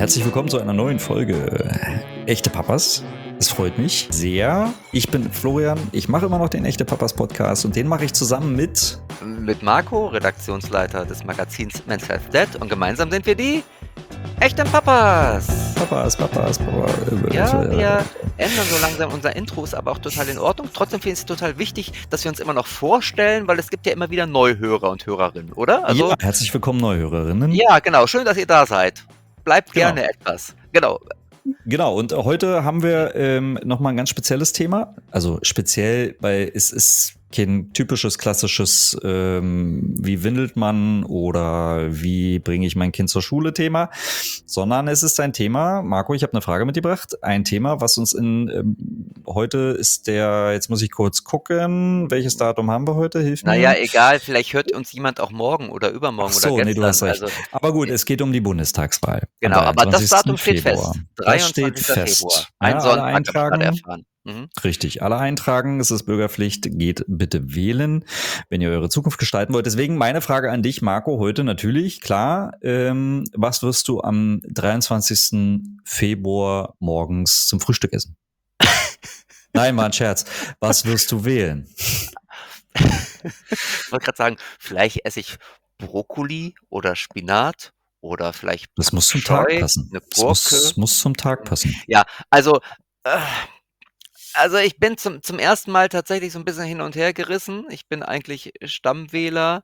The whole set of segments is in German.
herzlich willkommen zu einer neuen Folge Echte Papas. Es freut mich sehr. Ich bin Florian, ich mache immer noch den Echte Papas Podcast und den mache ich zusammen mit Marco, Redaktionsleiter des Magazins Men's Health Dead, und gemeinsam sind wir die Echten Papas. Papa. Ja, wir ändern so langsam unser Intro, ist aber auch total in Ordnung. Trotzdem finde ich es total wichtig, dass wir uns immer noch vorstellen, weil es gibt ja immer wieder Neuhörer und Hörerinnen, oder? Also, ja, herzlich willkommen, Neuhörerinnen. ja, genau. Schön, dass ihr da seid. Bleibt Genau. gerne etwas. Genau. Genau, und heute haben wir nochmal ein ganz spezielles Thema. Also speziell, weil es ist kein typisches, klassisches wie windelt man oder wie bringe ich mein Kind zur Schule Thema, sondern es ist ein Thema, Marco, ich habe eine Frage mitgebracht, ein Thema, was uns heute ist jetzt muss ich kurz gucken, welches Datum haben wir heute, hilf mir. Naja, egal, vielleicht hört uns jemand auch morgen oder übermorgen. Ach so, oder gestern. Nee, du hast recht. Also, aber gut, es geht um die Bundestagswahl. Genau, aber das Datum steht Februar. fest. Das steht 23. fest. Februar. Ja, Ein alle Sonntag, habe ich eintragen. gerade erfahren. Mhm. Richtig, alle eintragen, es ist Bürgerpflicht, geht bitte wählen, wenn ihr eure Zukunft gestalten wollt. Deswegen meine Frage an dich, Marco, heute natürlich, klar, was wirst du am 23. Februar morgens zum Frühstück essen? Nein, mal ein Scherz. Was wirst du wählen? Ich wollte gerade sagen, vielleicht esse ich Brokkoli oder Spinat oder vielleicht Das muss zum Scheu, Tag passen. eine Das Gurke. muss zum Tag passen. Ja, also ich bin zum ersten Mal tatsächlich so ein bisschen hin und her gerissen. Ich bin eigentlich Stammwähler,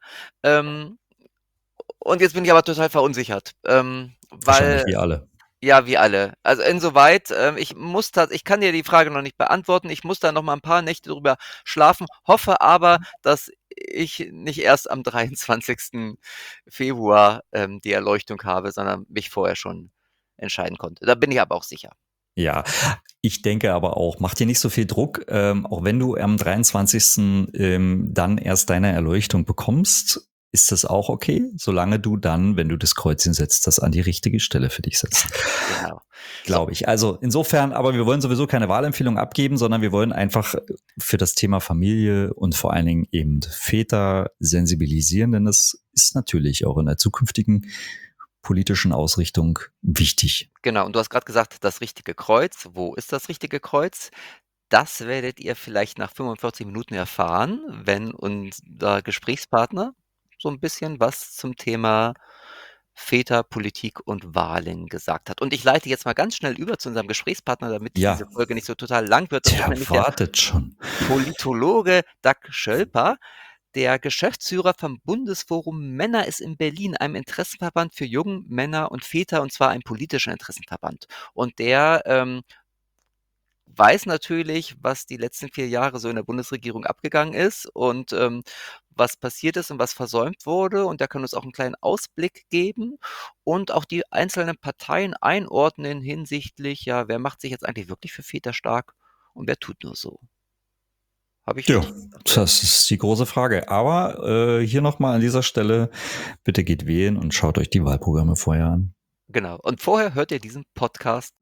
und jetzt bin ich aber total verunsichert, Wahrscheinlich weil wie alle. ja, wie alle. Also insoweit, ich kann dir die Frage noch nicht beantworten. Ich muss da noch mal ein paar Nächte drüber schlafen, hoffe aber, dass ich nicht erst am 23. Februar die Erleuchtung habe, sondern mich vorher schon entscheiden konnte. Da bin ich aber auch sicher. Ja, ich denke aber auch, mach dir nicht so viel Druck, auch wenn du am 23. Dann erst deine Erleuchtung bekommst, ist das auch okay, solange du dann, wenn du das Kreuzchen setzt, das an die richtige Stelle für dich setzt. Genau. Glaube ich. Also insofern, aber wir wollen sowieso keine Wahlempfehlung abgeben, sondern wir wollen einfach für das Thema Familie und vor allen Dingen eben Väter sensibilisieren, denn das ist natürlich auch in der zukünftigen politischen Ausrichtung wichtig. Genau, und du hast gerade gesagt, das richtige Kreuz. Wo ist das richtige Kreuz? Das werdet ihr vielleicht nach 45 Minuten erfahren, wenn unser Gesprächspartner so ein bisschen was zum Thema Väter, Politik und Wahlen gesagt hat. Und ich leite jetzt mal ganz schnell über zu unserem Gesprächspartner, damit Ja. diese Folge nicht so total lang wird. Das ist Der nämlich der wartet schon. Politologe Dag Schölper. Der Geschäftsführer vom Bundesforum Männer ist in Berlin, einem Interessenverband für junge Männer und Väter, und zwar ein politischer Interessenverband. Und der weiß natürlich, was die letzten 4 Jahre so in der Bundesregierung abgegangen ist und was passiert ist und was versäumt wurde. Und der kann uns auch einen kleinen Ausblick geben und auch die einzelnen Parteien einordnen hinsichtlich, ja, wer macht sich jetzt eigentlich wirklich für Väter stark und wer tut nur so. Habe ich Ja, richtig gesagt? das ist die große Frage. Aber hier nochmal an dieser Stelle, bitte geht wählen und schaut euch die Wahlprogramme vorher an. Genau. Und vorher hört ihr diesen Podcast.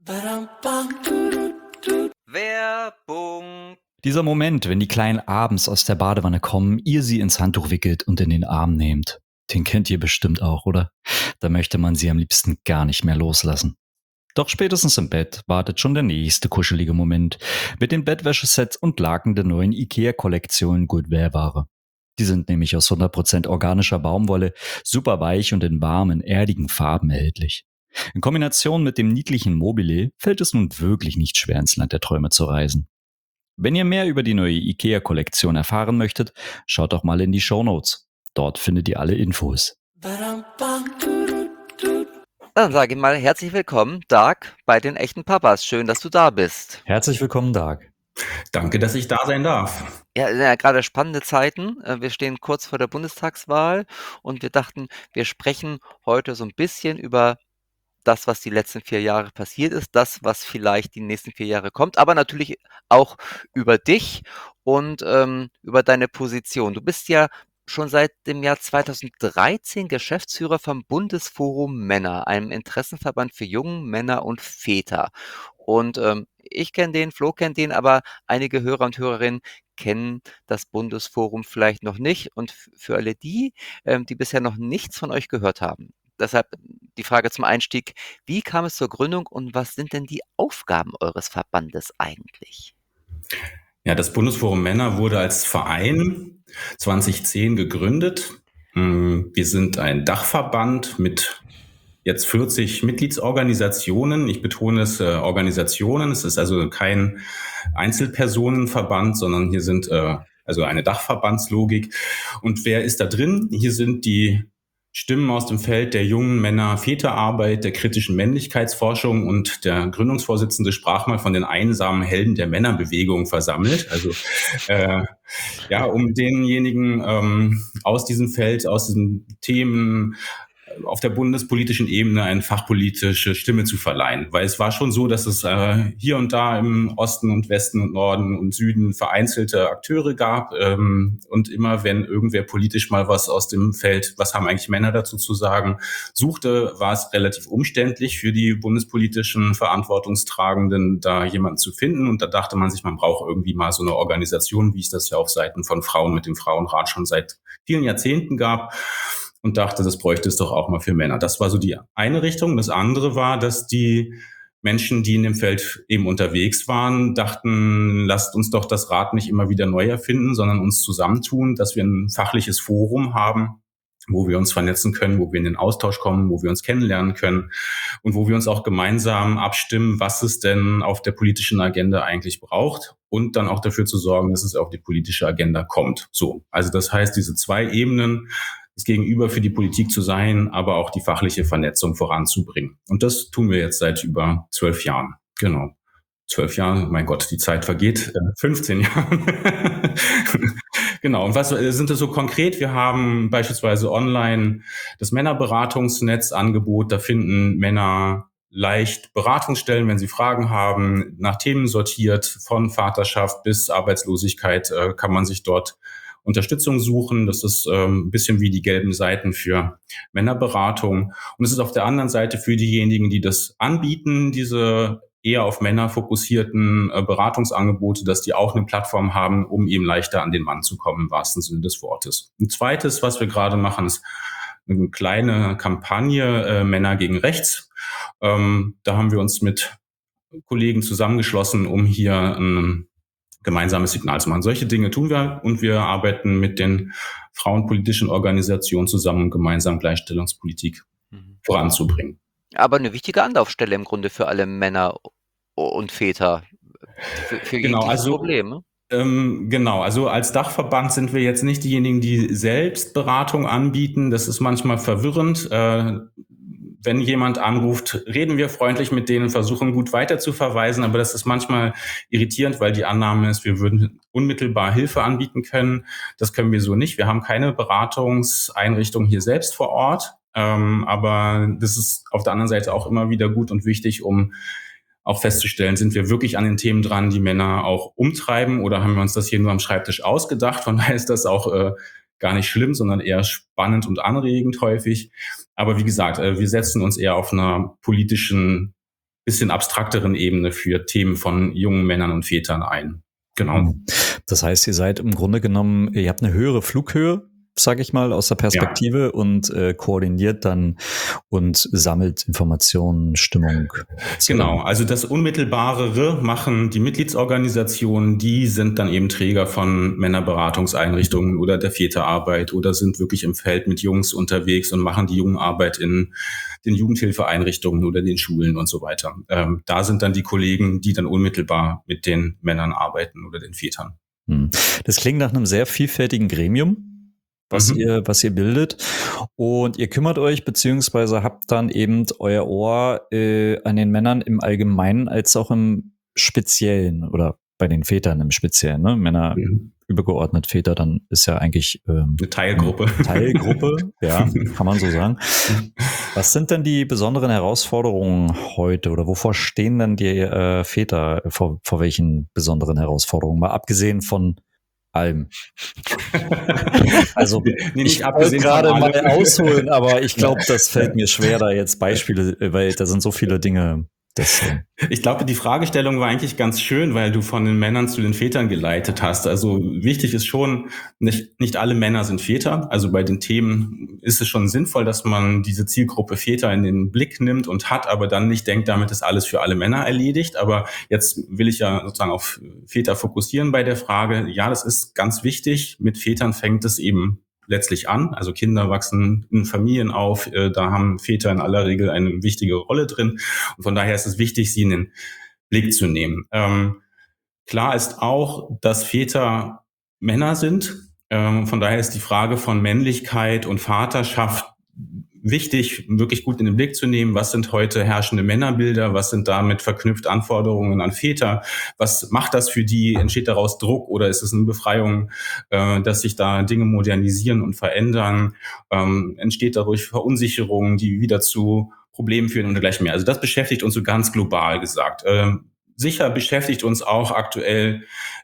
Werbung. Dieser Moment, wenn die Kleinen abends aus der Badewanne kommen, ihr sie ins Handtuch wickelt und in den Arm nehmt, den kennt ihr bestimmt auch, oder? Da möchte man sie am liebsten gar nicht mehr loslassen. Doch spätestens im Bett wartet schon der nächste kuschelige Moment mit den Bettwäschesets und Laken der neuen IKEA-Kollektion Goodwear-Ware. Die sind nämlich aus 100% organischer Baumwolle, super weich und in warmen, erdigen Farben erhältlich. In Kombination mit dem niedlichen Mobile fällt es nun wirklich nicht schwer, ins Land der Träume zu reisen. Wenn ihr mehr über die neue IKEA-Kollektion erfahren möchtet, schaut doch mal in die Shownotes. Dort findet ihr alle Infos. Dann sage ich mal herzlich willkommen, Dag, bei den Echten Papas. Schön, dass du da bist. Herzlich willkommen, Dag. Danke, dass ich da sein darf. Ja, sind ja gerade spannende Zeiten. Wir stehen kurz vor der Bundestagswahl und wir dachten, wir sprechen heute so ein bisschen über das, was die letzten 4 Jahre passiert ist, das, was vielleicht die nächsten 4 Jahre kommt, aber natürlich auch über dich und über deine Position. Du bist ja schon seit dem Jahr 2013 Geschäftsführer vom Bundesforum Männer, einem Interessenverband für junge Männer und Väter. Und ich kenne den, Flo kennt den, aber einige Hörer und Hörerinnen kennen das Bundesforum vielleicht noch nicht. Und für alle die, die bisher noch nichts von euch gehört haben, deshalb die Frage zum Einstieg: Wie kam es zur Gründung und was sind denn die Aufgaben eures Verbandes eigentlich? Ja, das Bundesforum Männer wurde als Verein 2010 gegründet. Wir sind ein Dachverband mit jetzt 40 Mitgliedsorganisationen. Ich betone es, Organisationen. Es ist also kein Einzelpersonenverband, sondern hier sind also eine Dachverbandslogik. Und wer ist da drin? Hier sind die Stimmen aus dem Feld der jungen Männer-Väterarbeit, der kritischen Männlichkeitsforschung, und der Gründungsvorsitzende sprach mal von den einsamen Helden der Männerbewegung versammelt. Also ja, um denjenigen aus diesem Feld, aus diesen Themen auf der bundespolitischen Ebene eine fachpolitische Stimme zu verleihen. Weil es war schon so, dass es hier und da im Osten und Westen und Norden und Süden vereinzelte Akteure gab. Und immer, wenn irgendwer politisch mal was aus dem Feld, was haben eigentlich Männer dazu zu sagen, suchte, war es relativ umständlich für die bundespolitischen Verantwortungstragenden, da jemanden zu finden. Und da dachte man sich, man braucht irgendwie mal so eine Organisation, wie es das ja auf Seiten von Frauen mit dem Frauenrat schon seit vielen Jahrzehnten gab. Und dachte, das bräuchte es doch auch mal für Männer. Das war so die eine Richtung. Das andere war, dass die Menschen, die in dem Feld eben unterwegs waren, dachten, lasst uns doch das Rad nicht immer wieder neu erfinden, sondern uns zusammentun, dass wir ein fachliches Forum haben, wo wir uns vernetzen können, wo wir in den Austausch kommen, wo wir uns kennenlernen können und wo wir uns auch gemeinsam abstimmen, was es denn auf der politischen Agenda eigentlich braucht, und dann auch dafür zu sorgen, dass es auf die politische Agenda kommt. So, also das heißt, diese zwei Ebenen, das Gegenüber für die Politik zu sein, aber auch die fachliche Vernetzung voranzubringen. Und das tun wir jetzt seit über 12 Jahren. Genau. 12 Jahre, mein Gott, die Zeit vergeht. 15 Jahre. Genau. Und was sind das so konkret? Wir haben beispielsweise online das Männerberatungsnetzangebot. Da finden Männer leicht Beratungsstellen, wenn sie Fragen haben, nach Themen sortiert, von Vaterschaft bis Arbeitslosigkeit kann man sich dort Unterstützung suchen. Das ist ein bisschen wie die gelben Seiten für Männerberatung. Und es ist auf der anderen Seite für diejenigen, die das anbieten, diese eher auf Männer fokussierten Beratungsangebote, dass die auch eine Plattform haben, um eben leichter an den Mann zu kommen, im wahrsten Sinne des Wortes. Ein zweites, was wir gerade machen, ist eine kleine Kampagne Männer gegen Rechts. Da haben wir uns mit Kollegen zusammengeschlossen, um hier ein gemeinsames Signal zu machen. Solche Dinge tun wir, und wir arbeiten mit den frauenpolitischen Organisationen zusammen, um gemeinsam Gleichstellungspolitik voranzubringen. Aber eine wichtige Anlaufstelle im Grunde für alle Männer und Väter für Genau, jegliches also Problem, ne? Genau, also als Dachverband sind wir jetzt nicht diejenigen, die selbst Beratung anbieten. Das ist manchmal verwirrend. Wenn jemand anruft, reden wir freundlich mit denen, versuchen gut weiter zu verweisen, aber das ist manchmal irritierend, weil die Annahme ist, wir würden unmittelbar Hilfe anbieten können. Das können wir so nicht. Wir haben keine Beratungseinrichtung hier selbst vor Ort, aber das ist auf der anderen Seite auch immer wieder gut und wichtig, um auch festzustellen, sind wir wirklich an den Themen dran, die Männer auch umtreiben, oder haben wir uns das hier nur am Schreibtisch ausgedacht? Von daher ist das auch gar nicht schlimm, sondern eher spannend und anregend häufig. Aber wie gesagt, wir setzen uns eher auf einer politischen, bisschen abstrakteren Ebene für Themen von jungen Männern und Vätern ein. Genau. Das heißt, ihr seid im Grunde genommen, ihr habt eine höhere Flughöhe, sage ich mal, aus der Perspektive, ja, und koordiniert dann und sammelt Informationen, Stimmung. Genau, also das Unmittelbarere machen die Mitgliedsorganisationen, die sind dann eben Träger von Männerberatungseinrichtungen oder der Väterarbeit oder sind wirklich im Feld mit Jungs unterwegs und machen die Jugendarbeit in den Jugendhilfeeinrichtungen oder den Schulen und so weiter. Da sind dann die Kollegen, die dann unmittelbar mit den Männern arbeiten oder den Vätern. Das klingt nach einem sehr vielfältigen Gremium, was ihr bildet, und ihr kümmert euch beziehungsweise habt dann eben euer Ohr an den Männern im Allgemeinen als auch im Speziellen oder bei den Vätern im Speziellen, ne? Männer übergeordnet, Väter, dann ist ja eigentlich eine Teilgruppe. Ja, kann man so sagen. Was sind denn die besonderen Herausforderungen heute oder wovor stehen denn die Väter, vor welchen besonderen Herausforderungen, mal abgesehen von allem? Also ich wollte gerade mal ausholen, aber ich glaube, das fällt mir schwer, da jetzt Beispiele, weil da sind so viele Dinge Ich glaube, die Fragestellung war eigentlich ganz schön, weil du von den Männern zu den Vätern geleitet hast. Also wichtig ist schon, nicht alle Männer sind Väter. Also bei den Themen ist es schon sinnvoll, dass man diese Zielgruppe Väter in den Blick nimmt und hat, aber dann nicht denkt, damit ist alles für alle Männer erledigt. Aber jetzt will ich ja sozusagen auf Väter fokussieren bei der Frage. Ja, das ist ganz wichtig. Mit Vätern fängt es eben letztlich an. Also Kinder wachsen in Familien auf, da haben Väter in aller Regel eine wichtige Rolle drin. Und von daher ist es wichtig, sie in den Blick zu nehmen. Klar ist auch, dass Väter Männer sind. Von daher ist die Frage von Männlichkeit und Vaterschaft wichtig, wirklich gut in den Blick zu nehmen. Was sind heute herrschende Männerbilder? Was sind damit verknüpft Anforderungen an Väter? Was macht das für die? Entsteht daraus Druck oder ist es eine Befreiung, dass sich da Dinge modernisieren und verändern? Entsteht dadurch Verunsicherung, die wieder zu Problemen führen und dergleichen mehr? Also das beschäftigt uns so ganz global gesagt. Sicher beschäftigt uns auch aktuell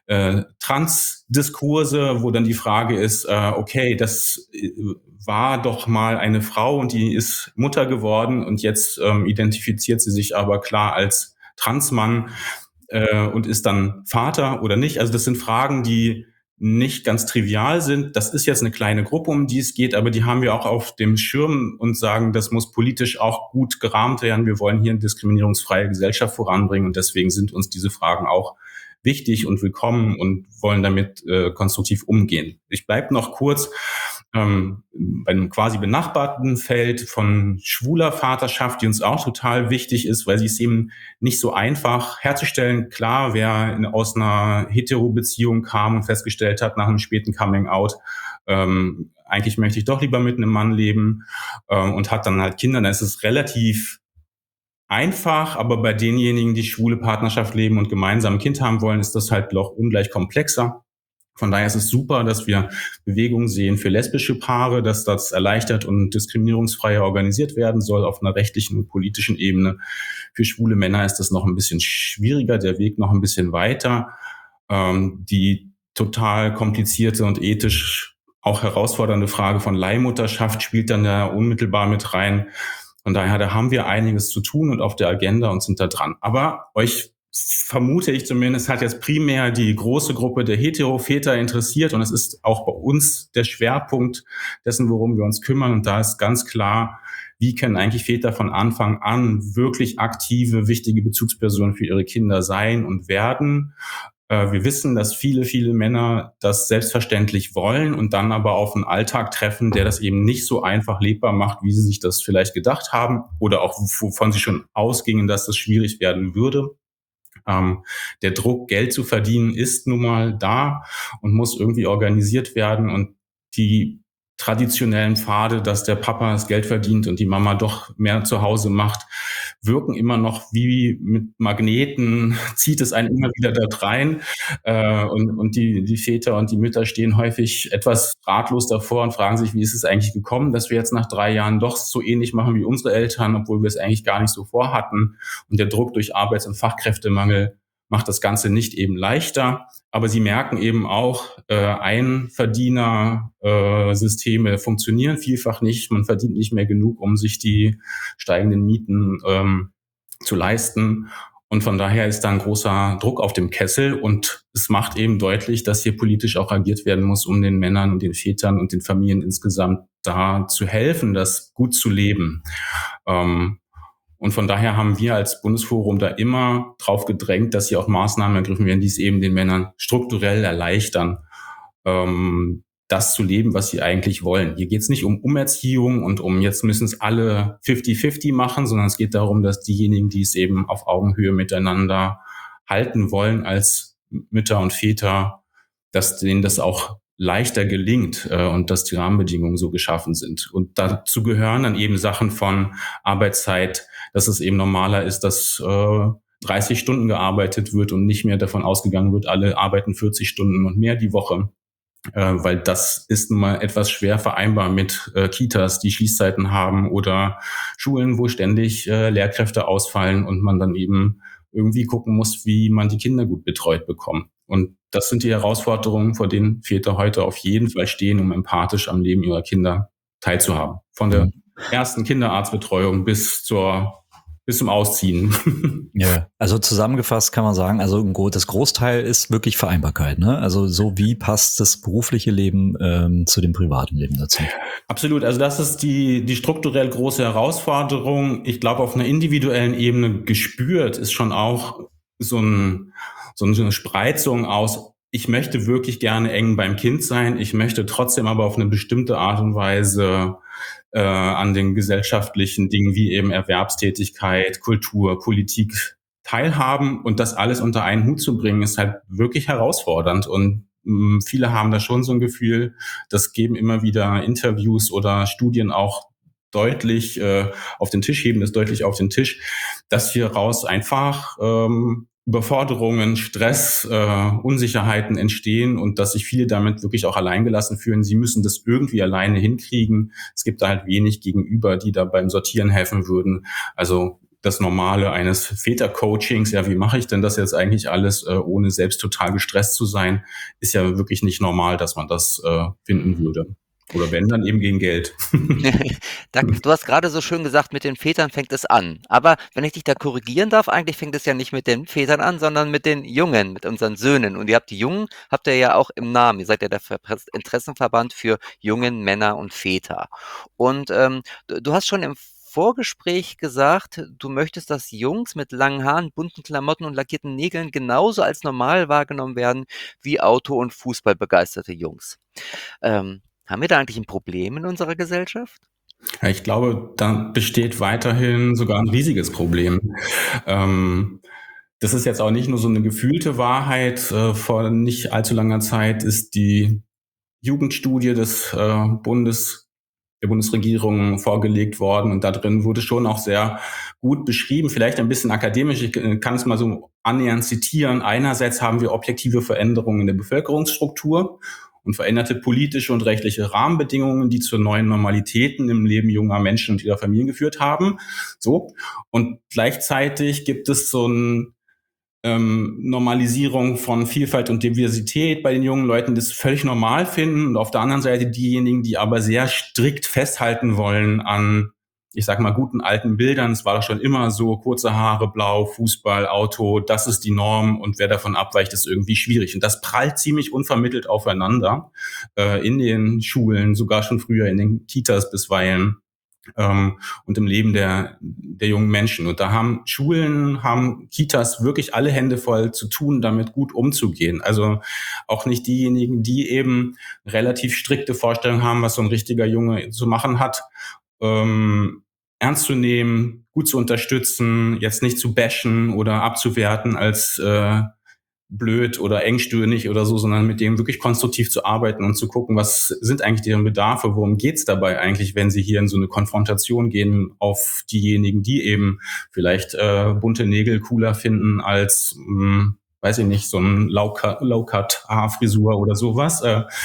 Transdiskurse, wo dann die Frage ist, okay, das war doch mal eine Frau und die ist Mutter geworden und jetzt identifiziert sie sich aber klar als Transmann und ist dann Vater oder nicht. Also das sind Fragen, die nicht ganz trivial sind. Das ist jetzt eine kleine Gruppe, um die es geht, aber die haben wir auch auf dem Schirm und sagen, das muss politisch auch gut gerahmt werden. Wir wollen hier eine diskriminierungsfreie Gesellschaft voranbringen und deswegen sind uns diese Fragen auch wichtig und willkommen und wollen damit konstruktiv umgehen. Ich bleibe noch kurz bei einem quasi benachbarten Feld von schwuler Vaterschaft, die uns auch total wichtig ist, weil sie es eben nicht so einfach herzustellen. Klar, wer aus einer Hetero-Beziehung kam und festgestellt hat nach einem späten Coming-out, eigentlich möchte ich doch lieber mit einem Mann leben und hat dann halt Kinder, dann ist es relativ einfach, aber bei denjenigen, die schwule Partnerschaft leben und gemeinsam ein Kind haben wollen, ist das halt noch ungleich komplexer. Von daher ist es super, dass wir Bewegungen sehen für lesbische Paare, dass das erleichtert und diskriminierungsfrei organisiert werden soll auf einer rechtlichen und politischen Ebene. Für schwule Männer ist das noch ein bisschen schwieriger, der Weg noch ein bisschen weiter. Die total komplizierte und ethisch auch herausfordernde Frage von Leihmutterschaft spielt dann da unmittelbar mit rein. Von daher, da haben wir einiges zu tun und auf der Agenda und sind da dran. Aber euch, vermute ich zumindest, hat jetzt primär die große Gruppe der Hetero-Väter interessiert und es ist auch bei uns der Schwerpunkt dessen, worum wir uns kümmern. Und da ist ganz klar, wie können eigentlich Väter von Anfang an wirklich aktive, wichtige Bezugspersonen für ihre Kinder sein und werden. Wir wissen, dass viele Männer das selbstverständlich wollen und dann aber auf einen Alltag treffen, der das eben nicht so einfach lebbar macht, wie sie sich das vielleicht gedacht haben oder auch wovon sie schon ausgingen, dass das schwierig werden würde. Der Druck, Geld zu verdienen, ist nun mal da und muss irgendwie organisiert werden. Und die traditionellen Pfade, dass der Papa das Geld verdient und die Mama doch mehr zu Hause macht, wirken immer noch wie mit Magneten, zieht es einen immer wieder dort rein. Und die Väter und die Mütter stehen häufig etwas ratlos davor und fragen sich, wie ist es eigentlich gekommen, dass wir jetzt nach 3 Jahren doch so ähnlich machen wie unsere Eltern, obwohl wir es eigentlich gar nicht so vorhatten. Und der Druck durch Arbeits- und Fachkräftemangel macht das Ganze nicht eben leichter. Aber sie merken eben auch, Einverdiener-Systeme funktionieren vielfach nicht. Man verdient nicht mehr genug, um sich die steigenden Mieten zu leisten. Und von daher ist da ein großer Druck auf dem Kessel. Und es macht eben deutlich, dass hier politisch auch agiert werden muss, um den Männern und den Vätern und den Familien insgesamt da zu helfen, das gut zu leben. Und von daher haben wir als Bundesforum da immer drauf gedrängt, dass hier auch Maßnahmen ergriffen werden, die es eben den Männern strukturell erleichtern, das zu leben, was sie eigentlich wollen. Hier geht es nicht um Umerziehung und um jetzt müssen es alle 50-50 machen, sondern es geht darum, dass diejenigen, die es eben auf Augenhöhe miteinander halten wollen als Mütter und Väter, dass denen das auch leichter gelingt und dass die Rahmenbedingungen so geschaffen sind. Und dazu gehören dann eben Sachen von Arbeitszeit, dass es eben normaler ist, dass 30 Stunden gearbeitet wird und nicht mehr davon ausgegangen wird, alle arbeiten 40 Stunden und mehr die Woche. Weil das ist nun mal etwas schwer vereinbar mit Kitas, die Schließzeiten haben oder Schulen, wo ständig Lehrkräfte ausfallen und man dann eben irgendwie gucken muss, wie man die Kinder gut betreut bekommt. Und das sind die Herausforderungen, vor denen Väter heute auf jeden Fall stehen, um empathisch am Leben ihrer Kinder teilzuhaben. Von der ersten Kinderarztbetreuung bis zur bis zum Ausziehen. Ja, also zusammengefasst kann man sagen, also das Großteil ist wirklich Vereinbarkeit, ne? Also so wie passt das berufliche Leben zu dem privaten Leben dazu? Absolut, also das ist die strukturell große Herausforderung. Ich glaube, auf einer individuellen Ebene gespürt ist schon auch so eine Spreizung aus, ich möchte wirklich gerne eng beim Kind sein, ich möchte trotzdem aber auf eine bestimmte Art und Weise an den gesellschaftlichen Dingen wie eben Erwerbstätigkeit, Kultur, Politik teilhaben, und das alles unter einen Hut zu bringen, ist halt wirklich herausfordernd, und viele haben da schon so ein Gefühl, das geben immer wieder Interviews oder Studien auch deutlich auf den Tisch, heben es deutlich auf den Tisch, dass hier raus einfach Überforderungen, Stress, Unsicherheiten entstehen und dass sich viele damit wirklich auch alleingelassen fühlen. Sie müssen das irgendwie alleine hinkriegen. Es gibt da halt wenig gegenüber, die da beim Sortieren helfen würden. Also das Normale eines Vätercoachings, ja, wie mache ich denn das jetzt eigentlich alles, ohne selbst total gestresst zu sein, ist ja wirklich nicht normal, dass man das finden würde. Oder wenn, dann eben gegen Geld. Du hast gerade so schön gesagt, mit den Vätern fängt es an. Aber wenn ich dich da korrigieren darf, eigentlich fängt es ja nicht mit den Vätern an, sondern mit den Jungen, mit unseren Söhnen. Und ihr habt die Jungen, habt ihr ja auch im Namen. Ihr seid ja der Interessenverband für jungen Männer und Väter. Und du hast schon im Vorgespräch gesagt, du möchtest, dass Jungs mit langen Haaren, bunten Klamotten und lackierten Nägeln genauso als normal wahrgenommen werden wie Auto- und Fußballbegeisterte Jungs. Haben wir da eigentlich ein Problem in unserer Gesellschaft? Ja, ich glaube, da besteht weiterhin sogar ein riesiges Problem. Das ist jetzt auch nicht nur so eine gefühlte Wahrheit. Vor nicht allzu langer Zeit ist die Jugendstudie der Bundesregierung vorgelegt worden, und da drin wurde schon auch sehr gut beschrieben, vielleicht ein bisschen akademisch, ich kann es mal so annähernd zitieren. Einerseits haben wir objektive Veränderungen in der Bevölkerungsstruktur und veränderte politische und rechtliche Rahmenbedingungen, die zu neuen Normalitäten im Leben junger Menschen und ihrer Familien geführt haben. So. Und gleichzeitig gibt es so ein Normalisierung von Vielfalt und Diversität bei den jungen Leuten, die das völlig normal finden, und auf der anderen Seite diejenigen, die aber sehr strikt festhalten wollen an, ich sag mal, guten alten Bildern. Es war doch schon immer so, kurze Haare, blau, Fußball, Auto, das ist die Norm, und wer davon abweicht, ist irgendwie schwierig. Und das prallt ziemlich unvermittelt aufeinander in den Schulen, sogar schon früher in den Kitas bisweilen. Und im Leben der jungen Menschen. Und da haben Schulen, haben Kitas wirklich alle Hände voll zu tun, damit gut umzugehen. Also auch nicht diejenigen, die eben relativ strikte Vorstellungen haben, was so ein richtiger Junge zu machen hat, ernst zu nehmen, gut zu unterstützen, jetzt nicht zu bashen oder abzuwerten als blöd oder engstirnig oder so, sondern mit denen wirklich konstruktiv zu arbeiten und zu gucken, was sind eigentlich deren Bedarfe, worum geht's dabei eigentlich, wenn sie hier in so eine Konfrontation gehen auf diejenigen, die eben vielleicht bunte Nägel cooler finden als, weiß ich nicht, so ein Low-Cut-Haarfrisur oder sowas.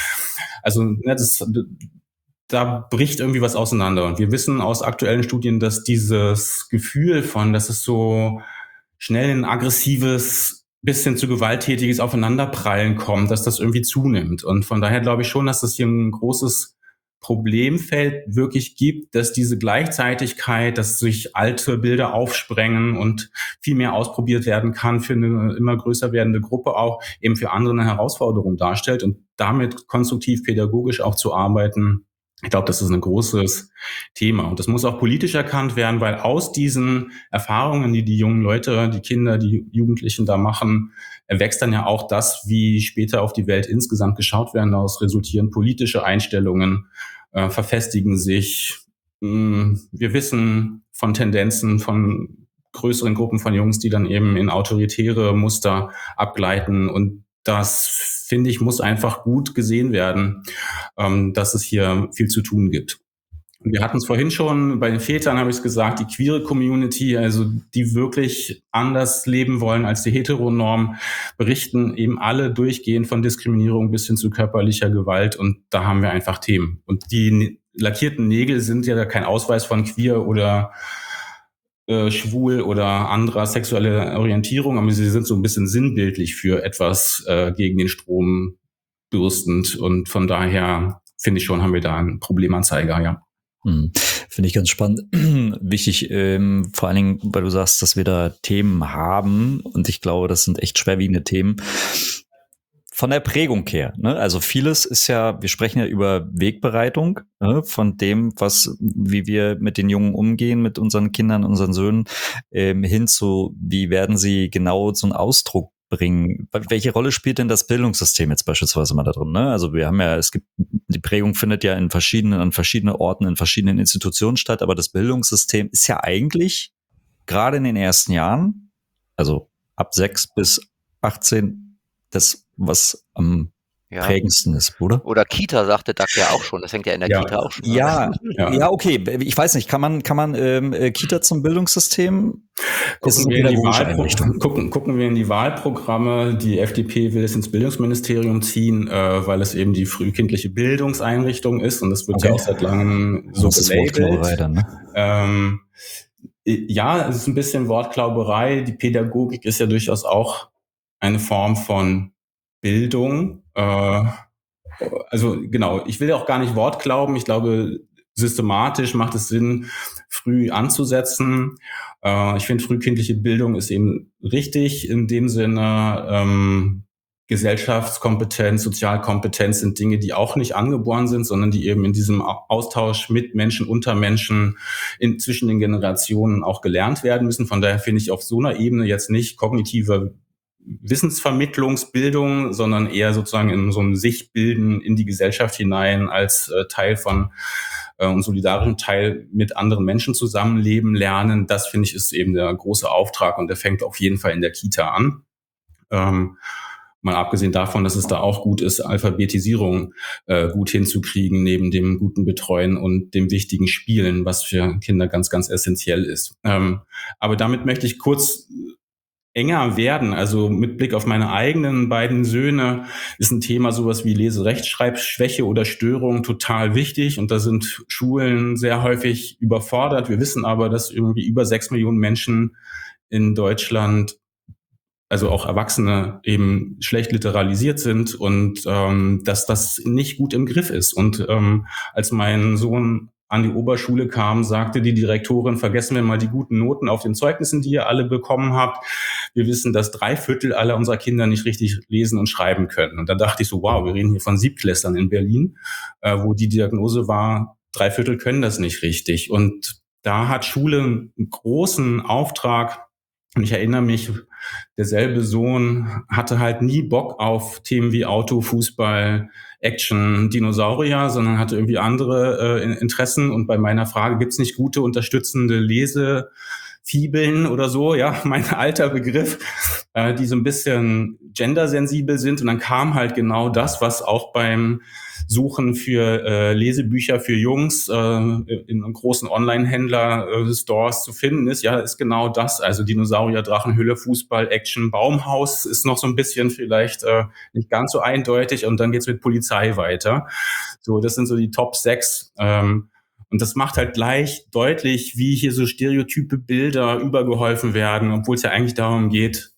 Da bricht irgendwie was auseinander. Und wir wissen aus aktuellen Studien, dass dieses Gefühl von, dass es so schnell ein aggressives, bisschen zu gewalttätiges Aufeinanderprallen kommt, dass das irgendwie zunimmt. Und von daher glaube ich schon, dass es hier ein großes Problemfeld wirklich gibt, dass diese Gleichzeitigkeit, dass sich alte Bilder aufsprengen und viel mehr ausprobiert werden kann für eine immer größer werdende Gruppe, auch eben für andere eine Herausforderung darstellt, und damit konstruktiv pädagogisch auch zu arbeiten. Ich glaube, das ist ein großes Thema, und das muss auch politisch erkannt werden, weil aus diesen Erfahrungen, die jungen Leute, die Kinder, die Jugendlichen da machen, erwächst dann ja auch das, wie später auf die Welt insgesamt geschaut werden. Daraus resultieren politische Einstellungen, verfestigen sich. Wir wissen von Tendenzen von größeren Gruppen von Jungs, die dann eben in autoritäre Muster abgleiten, und das, finde ich, muss einfach gut gesehen werden, dass es hier viel zu tun gibt. Und wir hatten es vorhin schon, bei den Vätern habe ich es gesagt, die queere Community, also die wirklich anders leben wollen als die Heteronorm, berichten eben alle durchgehend von Diskriminierung bis hin zu körperlicher Gewalt, und da haben wir einfach Themen. Und die lackierten Nägel sind ja kein Ausweis von queer oder schwul oder anderer sexuelle Orientierung, aber sie sind so ein bisschen sinnbildlich für etwas gegen den Strom bürstend, und von daher finde ich schon, haben wir da einen Problemanzeiger, ja. Finde ich ganz spannend. Wichtig, vor allen Dingen, weil du sagst, dass wir da Themen haben und ich glaube, das sind echt schwerwiegende Themen. Von der Prägung her, ne? Also vieles ist ja, wir sprechen ja über Wegbereitung, ne? Von dem, wie wir mit den Jungen umgehen, mit unseren Kindern, unseren Söhnen, hin zu, wie werden sie genau so einen Ausdruck bringen. Welche Rolle spielt denn das Bildungssystem jetzt beispielsweise mal da drin? Ne? Also wir haben ja, die Prägung findet ja an verschiedenen Orten, in verschiedenen Institutionen statt, aber das Bildungssystem ist ja eigentlich gerade in den ersten Jahren, also ab 6 bis 18, das, was am prägendsten ist, oder? Oder Kita, sagte Doug ja auch schon. Das fängt ja in der Kita auch schon an. Ja, okay. Ich weiß nicht, kann man Kita zum Bildungssystem? Gucken wir in die Wahlprogramme. Die FDP will es ins Bildungsministerium ziehen, weil es eben die frühkindliche Bildungseinrichtung ist. Und das wird ja auch seit langem so gelabelt. Ne? Ja, es ist ein bisschen Wortklauberei. Die Pädagogik ist ja durchaus auch eine Form von Bildung. Also genau, ich will auch gar nicht Wort glauben. Ich glaube, systematisch macht es Sinn, früh anzusetzen. Ich finde, frühkindliche Bildung ist eben richtig in dem Sinne, Gesellschaftskompetenz, Sozialkompetenz sind Dinge, die auch nicht angeboren sind, sondern die eben in diesem Austausch mit Menschen, unter Menschen, zwischen den Generationen auch gelernt werden müssen. Von daher finde ich auf so einer Ebene jetzt nicht kognitive Wissensvermittlungsbildung, sondern eher sozusagen in so einem Sichtbilden in die Gesellschaft hinein als Teil von und solidarischen Teil mit anderen Menschen zusammenleben lernen. Das, finde ich, ist eben der große Auftrag und der fängt auf jeden Fall in der Kita an. Mal abgesehen davon, dass es da auch gut ist, Alphabetisierung gut hinzukriegen, neben dem guten Betreuen und dem wichtigen Spielen, was für Kinder ganz, ganz essentiell ist. Aber damit möchte ich kurz enger werden. Also mit Blick auf meine eigenen beiden Söhne ist ein Thema sowas wie Leserechtschreibschwäche oder Störung total wichtig. Und da sind Schulen sehr häufig überfordert. Wir wissen aber, dass irgendwie über 6 Millionen Menschen in Deutschland, also auch Erwachsene, eben schlecht literalisiert sind und dass das nicht gut im Griff ist. Und als mein Sohn an die Oberschule kam, sagte die Direktorin, vergessen wir mal die guten Noten auf den Zeugnissen, die ihr alle bekommen habt. Wir wissen, dass 3/4 aller unserer Kinder nicht richtig lesen und schreiben können. Und da dachte ich so, wow, wir reden hier von Siebtklässlern in Berlin, wo die Diagnose war, 3/4 können das nicht richtig. Und da hat Schule einen großen Auftrag. Und ich erinnere mich, derselbe Sohn hatte halt nie Bock auf Themen wie Auto, Fußball, Action, Dinosaurier, sondern hatte irgendwie andere Interessen. Und bei meiner Frage, gibt's nicht gute, unterstützende Lesefibeln oder so, ja, mein alter Begriff, die so ein bisschen gendersensibel sind. Und dann kam halt genau das, was auch beim Suchen für Lesebücher für Jungs in großen Online-Händler-Stores zu finden ist. Ja, ist genau das. Also Dinosaurier, Drachenhülle, Fußball, Action, Baumhaus ist noch so ein bisschen vielleicht nicht ganz so eindeutig. Und dann geht's mit Polizei weiter. So, das sind so die Top 6. Und das macht halt gleich deutlich, wie hier so stereotype Bilder übergeholfen werden, obwohl es ja eigentlich darum geht,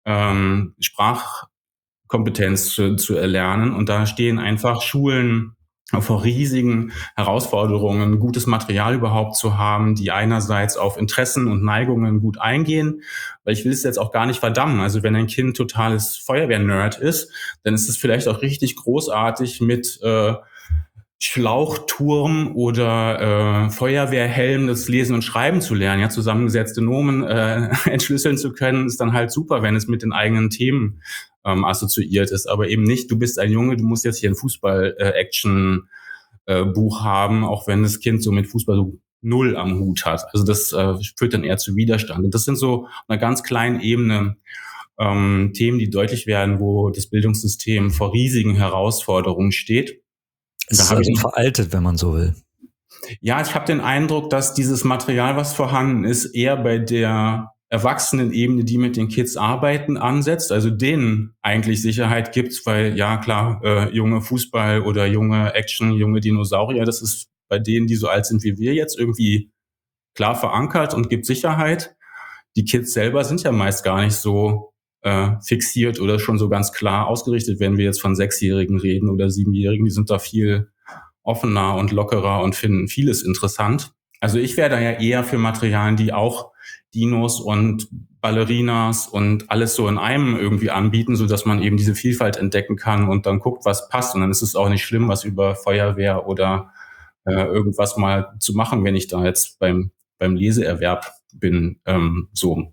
Sprachkompetenz zu erlernen. Und da stehen einfach Schulen vor riesigen Herausforderungen, gutes Material überhaupt zu haben, die einerseits auf Interessen und Neigungen gut eingehen, weil ich will es jetzt auch gar nicht verdammen. Also wenn ein Kind totales Feuerwehr-Nerd ist, dann ist es vielleicht auch richtig großartig mit Schlauchturm oder Feuerwehrhelm das Lesen und Schreiben zu lernen, ja, zusammengesetzte Nomen entschlüsseln zu können, ist dann halt super, wenn es mit den eigenen Themen assoziiert ist, aber eben nicht, du bist ein Junge, du musst jetzt hier ein Fußball-Action-Buch haben, auch wenn das Kind so mit Fußball so null am Hut hat. Also das führt dann eher zu Widerstand. Und das sind so auf einer ganz kleinen Ebene Themen, die deutlich werden, wo das Bildungssystem vor riesigen Herausforderungen steht. Es ist also veraltet, wenn man so will. Ja, ich habe den Eindruck, dass dieses Material, was vorhanden ist, eher bei der Erwachsenenebene, die mit den Kids arbeiten, ansetzt, also denen eigentlich Sicherheit gibt, weil ja klar, junge Fußball oder junge Action, junge Dinosaurier, das ist bei denen, die so alt sind wie wir jetzt, irgendwie klar verankert und gibt Sicherheit. Die Kids selber sind ja meist gar nicht so fixiert oder schon so ganz klar ausgerichtet, wenn wir jetzt von 6-Jährigen reden oder 7-Jährigen, die sind da viel offener und lockerer und finden vieles interessant. Also ich wäre da ja eher für Materialien, die auch Dinos und Ballerinas und alles so in einem irgendwie anbieten, so dass man eben diese Vielfalt entdecken kann und dann guckt, was passt. Und dann ist es auch nicht schlimm, was über Feuerwehr oder irgendwas mal zu machen, wenn ich da jetzt beim Leseerwerb bin. So.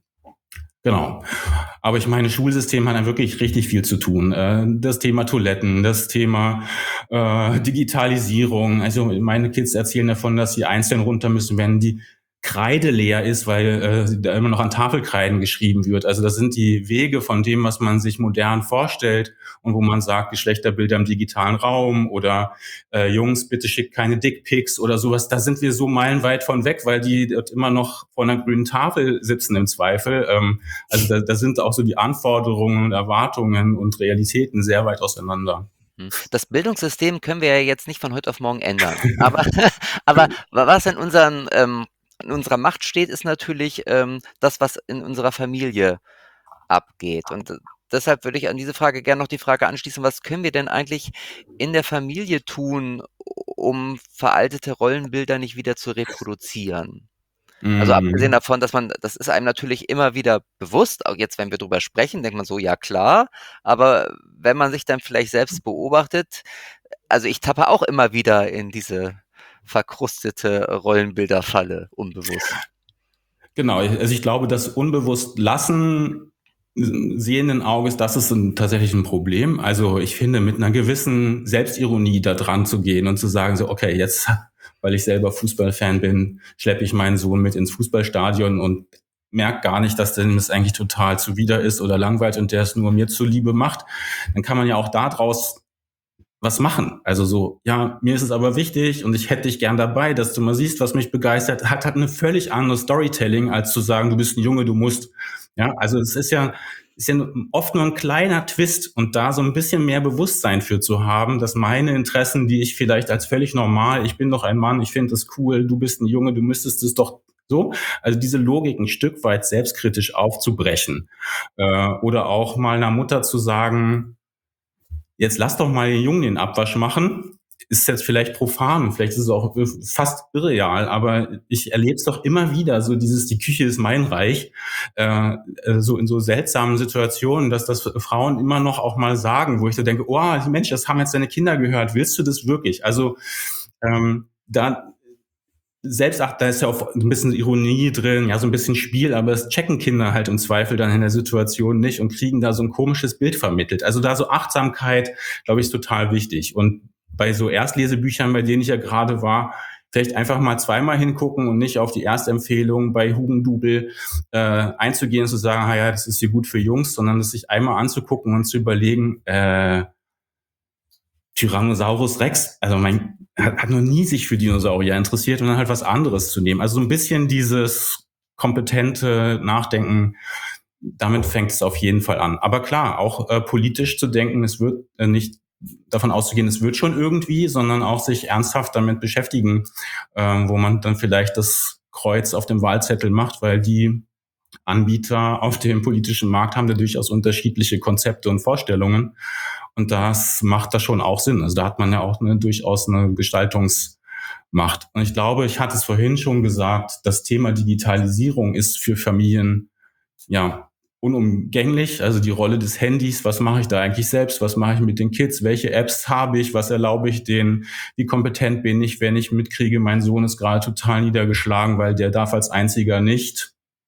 Genau. Aber ich meine, Schulsystem hat ja wirklich richtig viel zu tun. Das Thema Toiletten, das Thema Digitalisierung. Also meine Kids erzählen davon, dass sie einzeln runter müssen, wenn die Kreide leer ist, weil da immer noch an Tafelkreiden geschrieben wird. Also das sind die Wege von dem, was man sich modern vorstellt und wo man sagt, Geschlechterbilder im digitalen Raum oder Jungs, bitte schickt keine Dickpics oder sowas. Da sind wir so meilenweit von weg, weil die dort immer noch vor einer grünen Tafel sitzen im Zweifel. Also da sind auch so die Anforderungen und Erwartungen und Realitäten sehr weit auseinander. Das Bildungssystem können wir ja jetzt nicht von heute auf morgen ändern. Aber was in unserer Macht steht, ist natürlich das, was in unserer Familie abgeht. Und deshalb würde ich an diese Frage gerne noch die Frage anschließen, was können wir denn eigentlich in der Familie tun, um veraltete Rollenbilder nicht wieder zu reproduzieren? Also abgesehen davon, das ist einem natürlich immer wieder bewusst, auch jetzt, wenn wir drüber sprechen, denkt man so, ja klar, aber wenn man sich dann vielleicht selbst beobachtet, also ich tappe auch immer wieder in diese verkrustete Rollenbilderfalle, unbewusst. Genau, also ich glaube, das unbewusst lassen sehenden Auges, das ist tatsächlich ein Problem. Also ich finde, mit einer gewissen Selbstironie da dran zu gehen und zu sagen, so, okay, jetzt, weil ich selber Fußballfan bin, schleppe ich meinen Sohn mit ins Fußballstadion und merke gar nicht, dass dem das eigentlich total zuwider ist oder langweilt und der es nur mir zuliebe macht. Dann kann man ja auch daraus was machen. Also so, ja, mir ist es aber wichtig und ich hätte dich gern dabei, dass du mal siehst, was mich begeistert. Hat eine völlig andere Storytelling, als zu sagen, du bist ein Junge, du musst. Ja, also es ist ja oft nur ein kleiner Twist und da so ein bisschen mehr Bewusstsein für zu haben, dass meine Interessen, die ich vielleicht als völlig normal, ich bin doch ein Mann, ich finde das cool, du bist ein Junge, du müsstest es doch so, also diese Logik ein Stück weit selbstkritisch aufzubrechen. Oder auch mal einer Mutter zu sagen, jetzt lass doch mal den Jungen den Abwasch machen. Ist jetzt vielleicht profan, vielleicht ist es auch fast irreal, aber ich erlebe es doch immer wieder, so dieses, die Küche ist mein Reich, so in so seltsamen Situationen, dass das Frauen immer noch auch mal sagen, wo ich so denke, oh, Mensch, das haben jetzt deine Kinder gehört, willst du das wirklich? Also da ist ja auch ein bisschen Ironie drin, ja, so ein bisschen Spiel, aber das checken Kinder halt im Zweifel dann in der Situation nicht und kriegen da so ein komisches Bild vermittelt. Also da so Achtsamkeit, glaube ich, ist total wichtig. Und bei so Erstlesebüchern, bei denen ich ja gerade war, vielleicht einfach mal zweimal hingucken und nicht auf die Erstempfehlung bei Hugendubel einzugehen und zu sagen, ja, das ist hier gut für Jungs, sondern das sich einmal anzugucken und zu überlegen, Tyrannosaurus Rex, also hat noch nie sich für Dinosaurier interessiert und dann halt was anderes zu nehmen. Also so ein bisschen dieses kompetente Nachdenken, damit fängt es auf jeden Fall an. Aber klar, auch politisch zu denken, es wird nicht davon auszugehen, es wird schon irgendwie, sondern auch sich ernsthaft damit beschäftigen, wo man dann vielleicht das Kreuz auf dem Wahlzettel macht, weil die Anbieter auf dem politischen Markt haben da durchaus unterschiedliche Konzepte und Vorstellungen. Und das macht da schon auch Sinn. Also da hat man ja auch durchaus eine Gestaltungsmacht. Und ich glaube, ich hatte es vorhin schon gesagt, das Thema Digitalisierung ist für Familien ja unumgänglich. Also die Rolle des Handys, was mache ich da eigentlich selbst? Was mache ich mit den Kids? Welche Apps habe ich? Was erlaube ich denen? Wie kompetent bin ich, wenn ich mitkriege, mein Sohn ist gerade total niedergeschlagen, weil der darf als einziger nicht.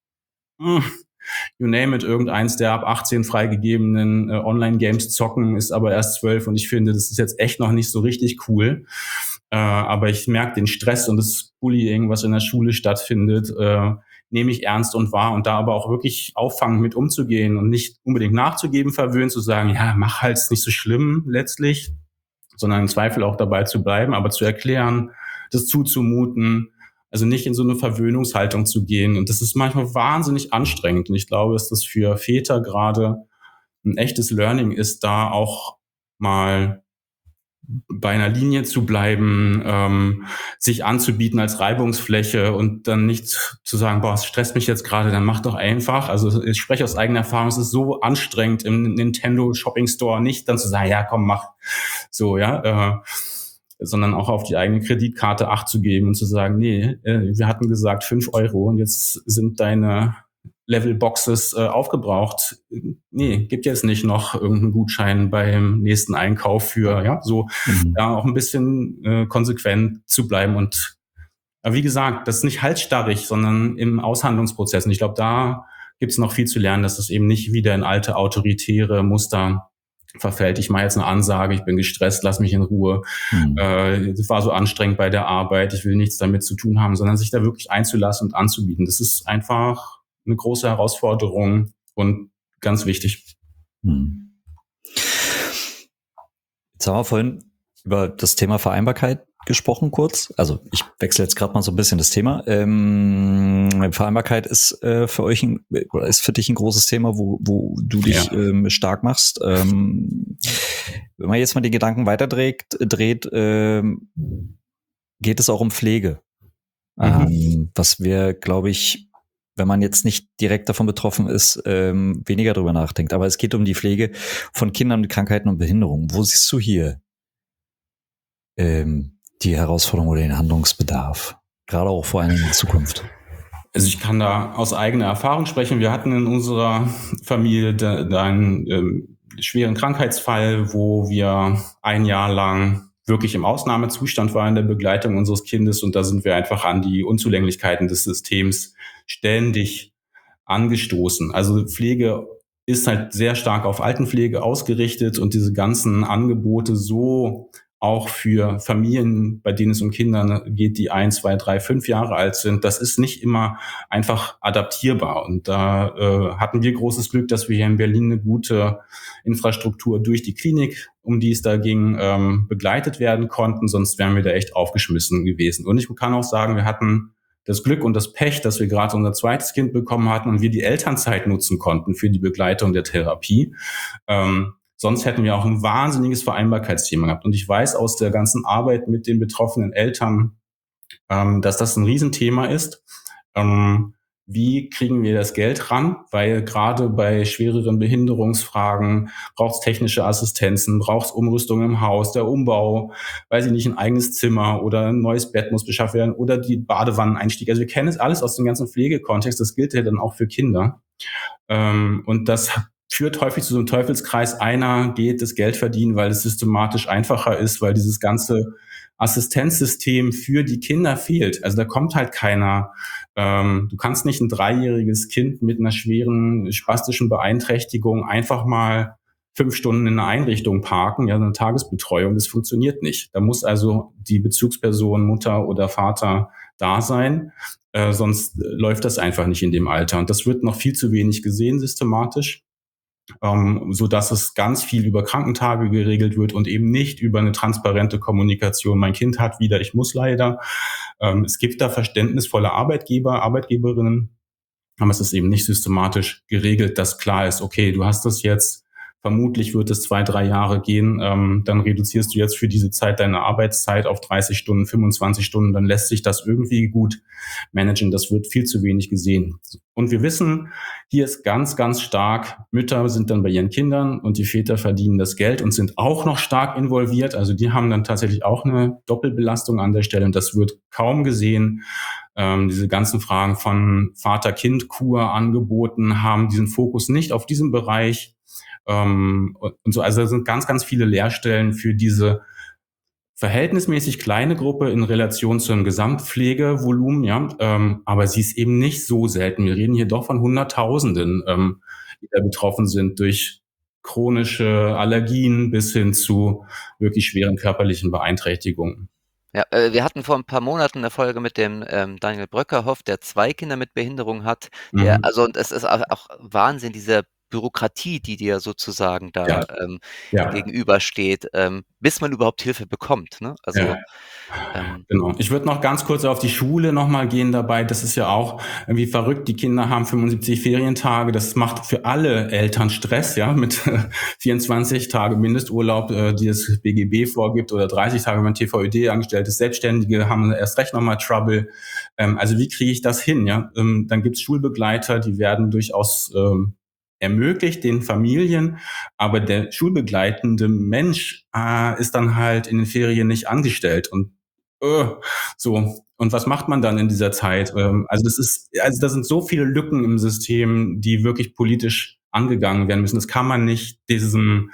You name it, irgendeins der ab 18 freigegebenen Online-Games zocken, ist aber erst 12 und ich finde, das ist jetzt echt noch nicht so richtig cool. Aber ich merke den Stress und das Bullying, was in der Schule stattfindet, nehme ich ernst und wahr und da aber auch wirklich auffangen mit umzugehen und nicht unbedingt nachzugeben, verwöhnt zu sagen, ja, mach halt, ist nicht so schlimm letztlich, sondern im Zweifel auch dabei zu bleiben, aber zu erklären, das zuzumuten, also nicht in so eine Verwöhnungshaltung zu gehen. Und das ist manchmal wahnsinnig anstrengend. Und ich glaube, dass das für Väter gerade ein echtes Learning ist, da auch mal bei einer Linie zu bleiben, sich anzubieten als Reibungsfläche und dann nicht zu sagen, boah, es stresst mich jetzt gerade, dann mach doch einfach. Also ich spreche aus eigener Erfahrung, es ist so anstrengend im Nintendo Shopping Store nicht dann zu sagen, ja komm, mach so, ja. sondern auch auf die eigene Kreditkarte Acht zu geben und zu sagen, nee, wir hatten gesagt 5 Euro und jetzt sind deine Levelboxes aufgebraucht. Nee, gibt jetzt nicht noch irgendeinen Gutschein beim nächsten Einkauf für, da auch ein bisschen konsequent zu bleiben. Und wie gesagt, das ist nicht halsstarrig, sondern im Aushandlungsprozess. Und ich glaube, da gibt es noch viel zu lernen, dass es eben nicht wieder in alte autoritäre Muster verfällt. Ich mache jetzt eine Ansage, ich bin gestresst, lass mich in Ruhe. Das war so anstrengend bei der Arbeit, ich will nichts damit zu tun haben, sondern sich da wirklich einzulassen und anzubieten. Das ist einfach eine große Herausforderung und ganz wichtig. Jetzt haben wir vorhin über das Thema Vereinbarkeit gesprochen kurz. Also ich wechsle jetzt gerade mal so ein bisschen das Thema. Vereinbarkeit ist für dich ein großes Thema, wo du dich stark machst. Wenn man jetzt mal die Gedanken weiterdreht, geht es auch um Pflege. Was wir, glaube ich, wenn man jetzt nicht direkt davon betroffen ist, weniger drüber nachdenkt. Aber es geht um die Pflege von Kindern mit Krankheiten und Behinderungen. Wo siehst du hier die Herausforderung oder den Handlungsbedarf? Gerade auch vor allem in der Zukunft. Also ich kann da aus eigener Erfahrung sprechen. Wir hatten in unserer Familie da einen schweren Krankheitsfall, wo wir 1 Jahr lang wirklich im Ausnahmezustand waren in der Begleitung unseres Kindes. Und da sind wir einfach an die Unzulänglichkeiten des Systems ständig angestoßen. Also Pflege ist halt sehr stark auf Altenpflege ausgerichtet und diese ganzen Angebote so auch für Familien, bei denen es um Kinder geht, die 1, 2, 3, 5 Jahre alt sind, das ist nicht immer einfach adaptierbar. Und da hatten wir großes Glück, dass wir hier in Berlin eine gute Infrastruktur durch die Klinik, um die es da ging, begleitet werden konnten. Sonst wären wir da echt aufgeschmissen gewesen. Und ich kann auch sagen, wir hatten das Glück und das Pech, dass wir gerade unser zweites Kind bekommen hatten und wir die Elternzeit nutzen konnten für die Begleitung der Therapie. Sonst hätten wir auch ein wahnsinniges Vereinbarkeitsthema gehabt. Und ich weiß aus der ganzen Arbeit mit den betroffenen Eltern, dass das ein Riesenthema ist. Wie kriegen wir das Geld ran? Weil gerade bei schwereren Behinderungsfragen braucht es technische Assistenzen, braucht es Umrüstung im Haus, der Umbau, weiß ich nicht, ein eigenes Zimmer oder ein neues Bett muss beschafft werden oder die Badewanneneinstieg. Also wir kennen es alles aus dem ganzen Pflegekontext. Das gilt ja dann auch für Kinder. Und das führt häufig zu so einem Teufelskreis. Einer geht das Geld verdienen, weil es systematisch einfacher ist, weil dieses ganze Assistenzsystem für die Kinder fehlt. Also da kommt halt keiner. Du kannst nicht ein 3-jähriges Kind mit einer schweren spastischen Beeinträchtigung einfach mal 5 Stunden in einer Einrichtung parken, eine Tagesbetreuung. Das funktioniert nicht. Da muss also die Bezugsperson, Mutter oder Vater da sein. Sonst läuft das einfach nicht in dem Alter. Und das wird noch viel zu wenig gesehen systematisch. So dass es ganz viel über Krankentage geregelt wird und eben nicht über eine transparente Kommunikation. Mein Kind hat wieder, ich muss leider. Es gibt da verständnisvolle Arbeitgeber, Arbeitgeberinnen, aber es ist eben nicht systematisch geregelt, dass klar ist, okay, du hast das jetzt, vermutlich wird es 2, 3 Jahre gehen, dann reduzierst du jetzt für diese Zeit deine Arbeitszeit auf 30 Stunden, 25 Stunden, dann lässt sich das irgendwie gut managen. Das wird viel zu wenig gesehen. Und wir wissen, hier ist ganz, ganz stark, Mütter sind dann bei ihren Kindern und die Väter verdienen das Geld und sind auch noch stark involviert. Also die haben dann tatsächlich auch eine Doppelbelastung an der Stelle und das wird kaum gesehen. Diese ganzen Fragen von Vater-Kind-Kur angeboten haben diesen Fokus nicht auf diesem Bereich. Und so, also da sind ganz, ganz viele Leerstellen für diese verhältnismäßig kleine Gruppe in Relation zu einem Gesamtpflegevolumen, ja, aber sie ist eben nicht so selten. Wir reden hier doch von Hunderttausenden, die da betroffen sind durch chronische Allergien bis hin zu wirklich schweren körperlichen Beeinträchtigungen. Ja, wir hatten vor ein paar Monaten eine Folge mit dem Daniel Bröckerhoff, der 2 Kinder mit Behinderung hat. Also und es ist auch Wahnsinn, diese Bürokratie, die dir sozusagen da gegenübersteht, bis man überhaupt Hilfe bekommt. Ne? Also genau. Ich würde noch ganz kurz auf die Schule nochmal gehen dabei. Das ist ja auch irgendwie verrückt. Die Kinder haben 75 Ferientage. Das macht für alle Eltern Stress, ja, mit 24 Tage Mindesturlaub, die das BGB vorgibt, oder 30 Tage, wenn man TVÖD angestellt ist. Selbstständige haben erst recht nochmal Trouble. Also wie kriege ich das hin? Ja, dann gibt es Schulbegleiter, die werden durchaus ermöglicht den Familien, aber der schulbegleitende Mensch ist dann halt in den Ferien nicht angestellt und so. Und was macht man dann in dieser Zeit? Also da sind so viele Lücken im System, die wirklich politisch angegangen werden müssen. Das kann man nicht diesem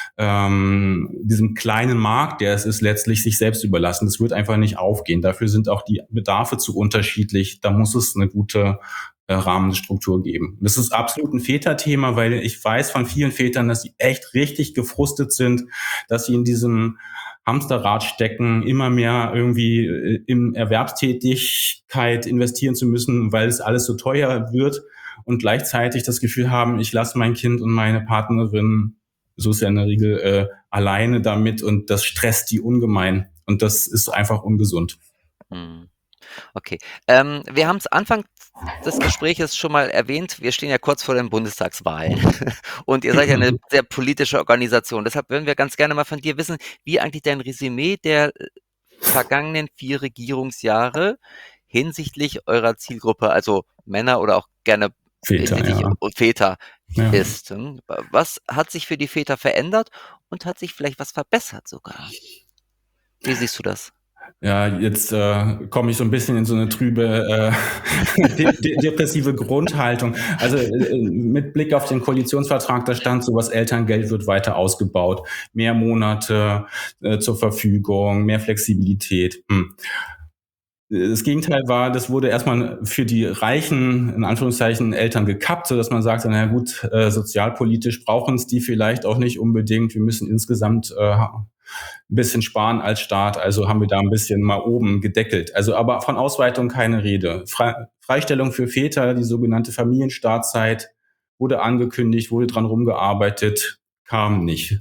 kleinen Markt, der es ist, letztlich sich selbst überlassen. Das wird einfach nicht aufgehen. Dafür sind auch die Bedarfe zu unterschiedlich. Da muss es eine gute Rahmenstruktur geben. Das ist absolut ein Väterthema, weil ich weiß von vielen Vätern, dass sie echt richtig gefrustet sind, dass sie in diesem Hamsterrad stecken, immer mehr irgendwie in Erwerbstätigkeit investieren zu müssen, weil es alles so teuer wird und gleichzeitig das Gefühl haben, ich lasse mein Kind und meine Partnerin, so ist ja in der Regel, alleine damit und das stresst die ungemein und das ist einfach ungesund. Okay. Wir haben es Anfang des Gespräches schon mal erwähnt, wir stehen ja kurz vor den Bundestagswahlen und ihr seid ja eine sehr politische Organisation. Deshalb würden wir ganz gerne mal von dir wissen, wie eigentlich dein Resümee der vergangenen 4 Regierungsjahre hinsichtlich eurer Zielgruppe, also Männer oder auch gerne Väter ist. Was hat sich für die Väter verändert und hat sich vielleicht was verbessert sogar? Wie siehst du das? Ja, jetzt komme ich so ein bisschen in so eine trübe, depressive Grundhaltung. Also mit Blick auf den Koalitionsvertrag, da stand sowas, Elterngeld wird weiter ausgebaut, mehr Monate zur Verfügung, mehr Flexibilität. Das Gegenteil war, das wurde erstmal für die reichen, in Anführungszeichen, Eltern gekappt, sodass man sagt, na gut, sozialpolitisch brauchen es die vielleicht auch nicht unbedingt. Wir müssen insgesamt ein bisschen sparen als Staat, also haben wir da ein bisschen mal oben gedeckelt. Also aber von Ausweitung keine Rede. Freistellung für Väter, die sogenannte Familienstartzeit, wurde angekündigt, wurde dran rumgearbeitet, kam nicht.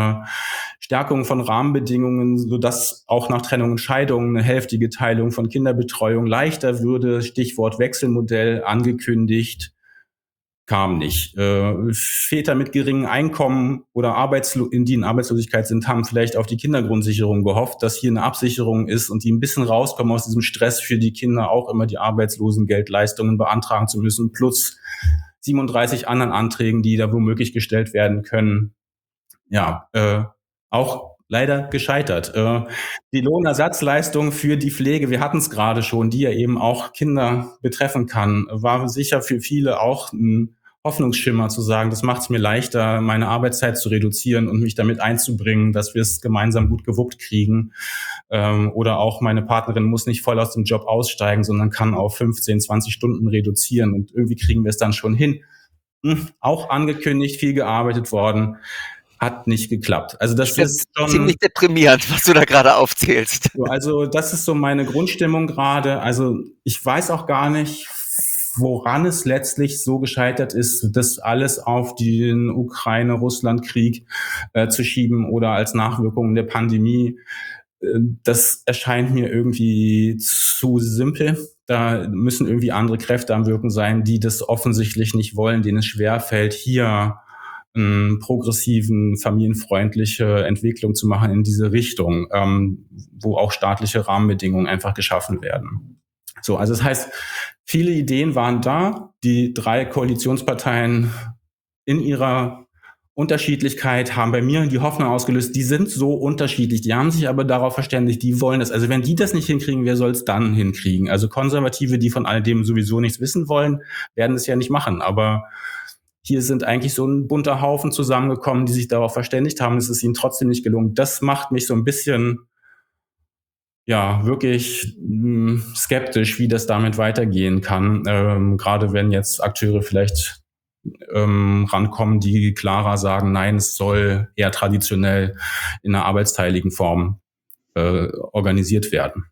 Stärkung von Rahmenbedingungen, sodass auch nach Trennung und Scheidung eine hälftige Teilung von Kinderbetreuung leichter würde. Stichwort Wechselmodell angekündigt, kam nicht. Väter mit geringem Einkommen oder die in Arbeitslosigkeit sind, haben vielleicht auf die Kindergrundsicherung gehofft, dass hier eine Absicherung ist und die ein bisschen rauskommen aus diesem Stress für die Kinder, auch immer die Arbeitslosengeldleistungen beantragen zu müssen, plus 37 anderen Anträgen, die da womöglich gestellt werden können. Ja, auch leider gescheitert. Die Lohnersatzleistung für die Pflege, wir hatten es gerade schon, die ja eben auch Kinder betreffen kann, war sicher für viele auch ein Hoffnungsschimmer zu sagen, das macht es mir leichter, meine Arbeitszeit zu reduzieren und mich damit einzubringen, dass wir es gemeinsam gut gewuppt kriegen. Oder auch meine Partnerin muss nicht voll aus dem Job aussteigen, sondern kann auf 15, 20 Stunden reduzieren und irgendwie kriegen wir es dann schon hin. Auch angekündigt, viel gearbeitet worden. Hat nicht geklappt. Also das ist schon ziemlich deprimierend, was du da gerade aufzählst. Also das ist so meine Grundstimmung gerade. Also ich weiß auch gar nicht, woran es letztlich so gescheitert ist, das alles auf den Ukraine-Russland-Krieg zu schieben oder als Nachwirkung der Pandemie. Das erscheint mir irgendwie zu simpel. Da müssen irgendwie andere Kräfte am Wirken sein, die das offensichtlich nicht wollen, denen es schwerfällt, hier progressiven, familienfreundliche Entwicklung zu machen in diese Richtung, wo auch staatliche Rahmenbedingungen einfach geschaffen werden. So, also das heißt, viele Ideen waren da. Die 3 Koalitionsparteien in ihrer Unterschiedlichkeit haben bei mir die Hoffnung ausgelöst, die sind so unterschiedlich, die haben sich aber darauf verständigt, die wollen das. Also wenn die das nicht hinkriegen, wer soll es dann hinkriegen? Also Konservative, die von all dem sowieso nichts wissen wollen, werden es ja nicht machen, aber hier sind eigentlich so ein bunter Haufen zusammengekommen, die sich darauf verständigt haben. Es ist ihnen trotzdem nicht gelungen. Das macht mich so ein bisschen, ja, wirklich skeptisch, wie das damit weitergehen kann. Gerade wenn jetzt Akteure vielleicht rankommen, die klarer sagen, nein, es soll eher traditionell in einer arbeitsteiligen Form organisiert werden.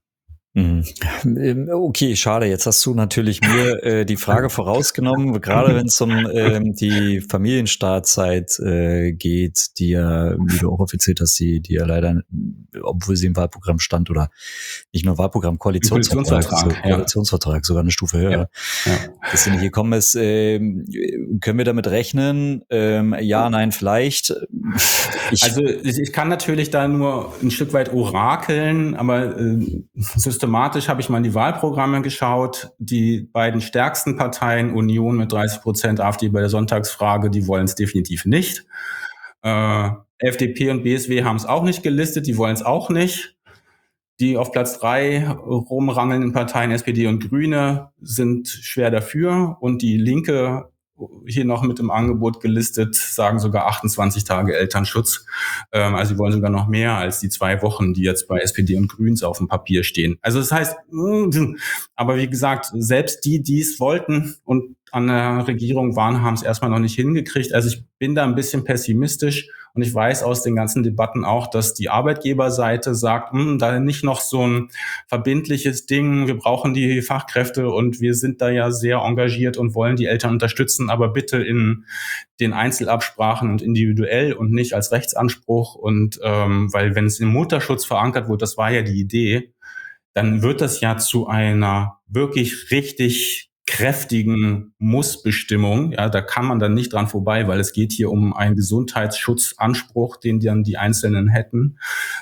Okay, schade. Jetzt hast du natürlich mir die Frage vorausgenommen, gerade wenn es um die Familienstartzeit geht, die ja, wie du auch erzählt hast, die ja leider, obwohl sie im Wahlprogramm stand oder nicht nur Wahlprogramm, Koalitionsvertrag, sogar eine Stufe höher, dass sie nicht gekommen ist. Können wir damit rechnen? Ja, nein, vielleicht. Also ich kann natürlich da nur ein Stück weit orakeln, aber systematisch habe ich mal in die Wahlprogramme geschaut. Die beiden stärksten Parteien, Union mit 30%, AfD bei der Sonntagsfrage, die wollen es definitiv nicht. FDP und BSW haben es auch nicht gelistet, die wollen es auch nicht. Die auf Platz 3 rumrangelnden Parteien, SPD und Grüne, sind schwer dafür. Und die Linke, hier noch mit im Angebot gelistet, sagen sogar 28 Tage Elternschutz. Also sie wollen sogar noch mehr als die 2 Wochen, die jetzt bei SPD und Grüns auf dem Papier stehen. Also das heißt, aber wie gesagt, selbst die es wollten und an der Regierung waren, haben es erstmal noch nicht hingekriegt. Also ich bin da ein bisschen pessimistisch und ich weiß aus den ganzen Debatten auch, dass die Arbeitgeberseite sagt, da nicht noch so ein verbindliches Ding, wir brauchen die Fachkräfte und wir sind da ja sehr engagiert und wollen die Eltern unterstützen, aber bitte in den Einzelabsprachen und individuell und nicht als Rechtsanspruch. Und weil wenn es im Mutterschutz verankert wird, das war ja die Idee, dann wird das ja zu einer wirklich richtig kräftigen Mussbestimmung. Ja, da kann man dann nicht dran vorbei, weil es geht hier um einen Gesundheitsschutzanspruch, den dann die Einzelnen hätten.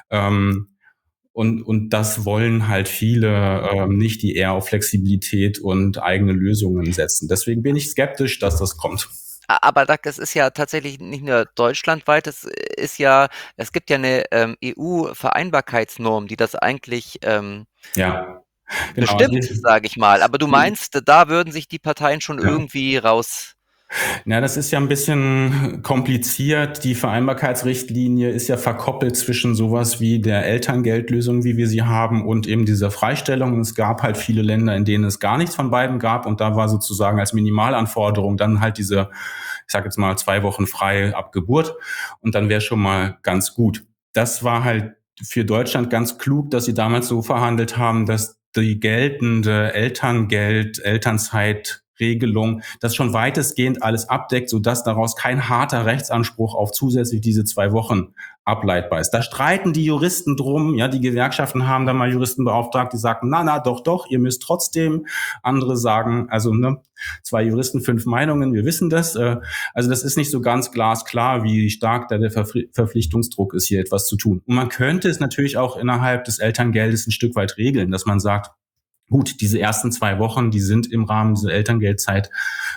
Und das wollen halt viele nicht, die eher auf Flexibilität und eigene Lösungen setzen. Deswegen bin ich skeptisch, dass das kommt. Aber das ist ja tatsächlich nicht nur deutschlandweit, es gibt ja eine EU-Vereinbarkeitsnorm, die das eigentlich Ja, genau. bestimmt, sage ich mal. Aber du meinst, da würden sich die Parteien schon irgendwie raus... Ja, das ist ja ein bisschen kompliziert. Die Vereinbarkeitsrichtlinie ist ja verkoppelt zwischen sowas wie der Elterngeldlösung, wie wir sie haben, und eben dieser Freistellung. Und es gab halt viele Länder, in denen es gar nichts von beiden gab. Und da war sozusagen als Minimalanforderung dann halt diese, ich sage jetzt mal, 2 Wochen frei ab Geburt. Und dann wäre schon mal ganz gut. Das war halt für Deutschland ganz klug, dass sie damals so verhandelt haben, dass die geltende Elternzeitregelung das schon weitestgehend alles abdeckt, sodass daraus kein harter Rechtsanspruch auf zusätzlich diese 2 Wochen ableitbar ist. Da streiten die Juristen drum. Ja, die Gewerkschaften haben da mal Juristen beauftragt, die sagen, doch, ihr müsst trotzdem. Andere sagen, also 2 Juristen, 5 Meinungen, wir wissen das. Also das ist nicht so ganz glasklar, wie stark da der Verpflichtungsdruck ist, hier etwas zu tun. Und man könnte es natürlich auch innerhalb des Elterngeldes ein Stück weit regeln, dass man sagt, gut, diese ersten 2 Wochen, die sind im Rahmen dieser Elterngeldzeit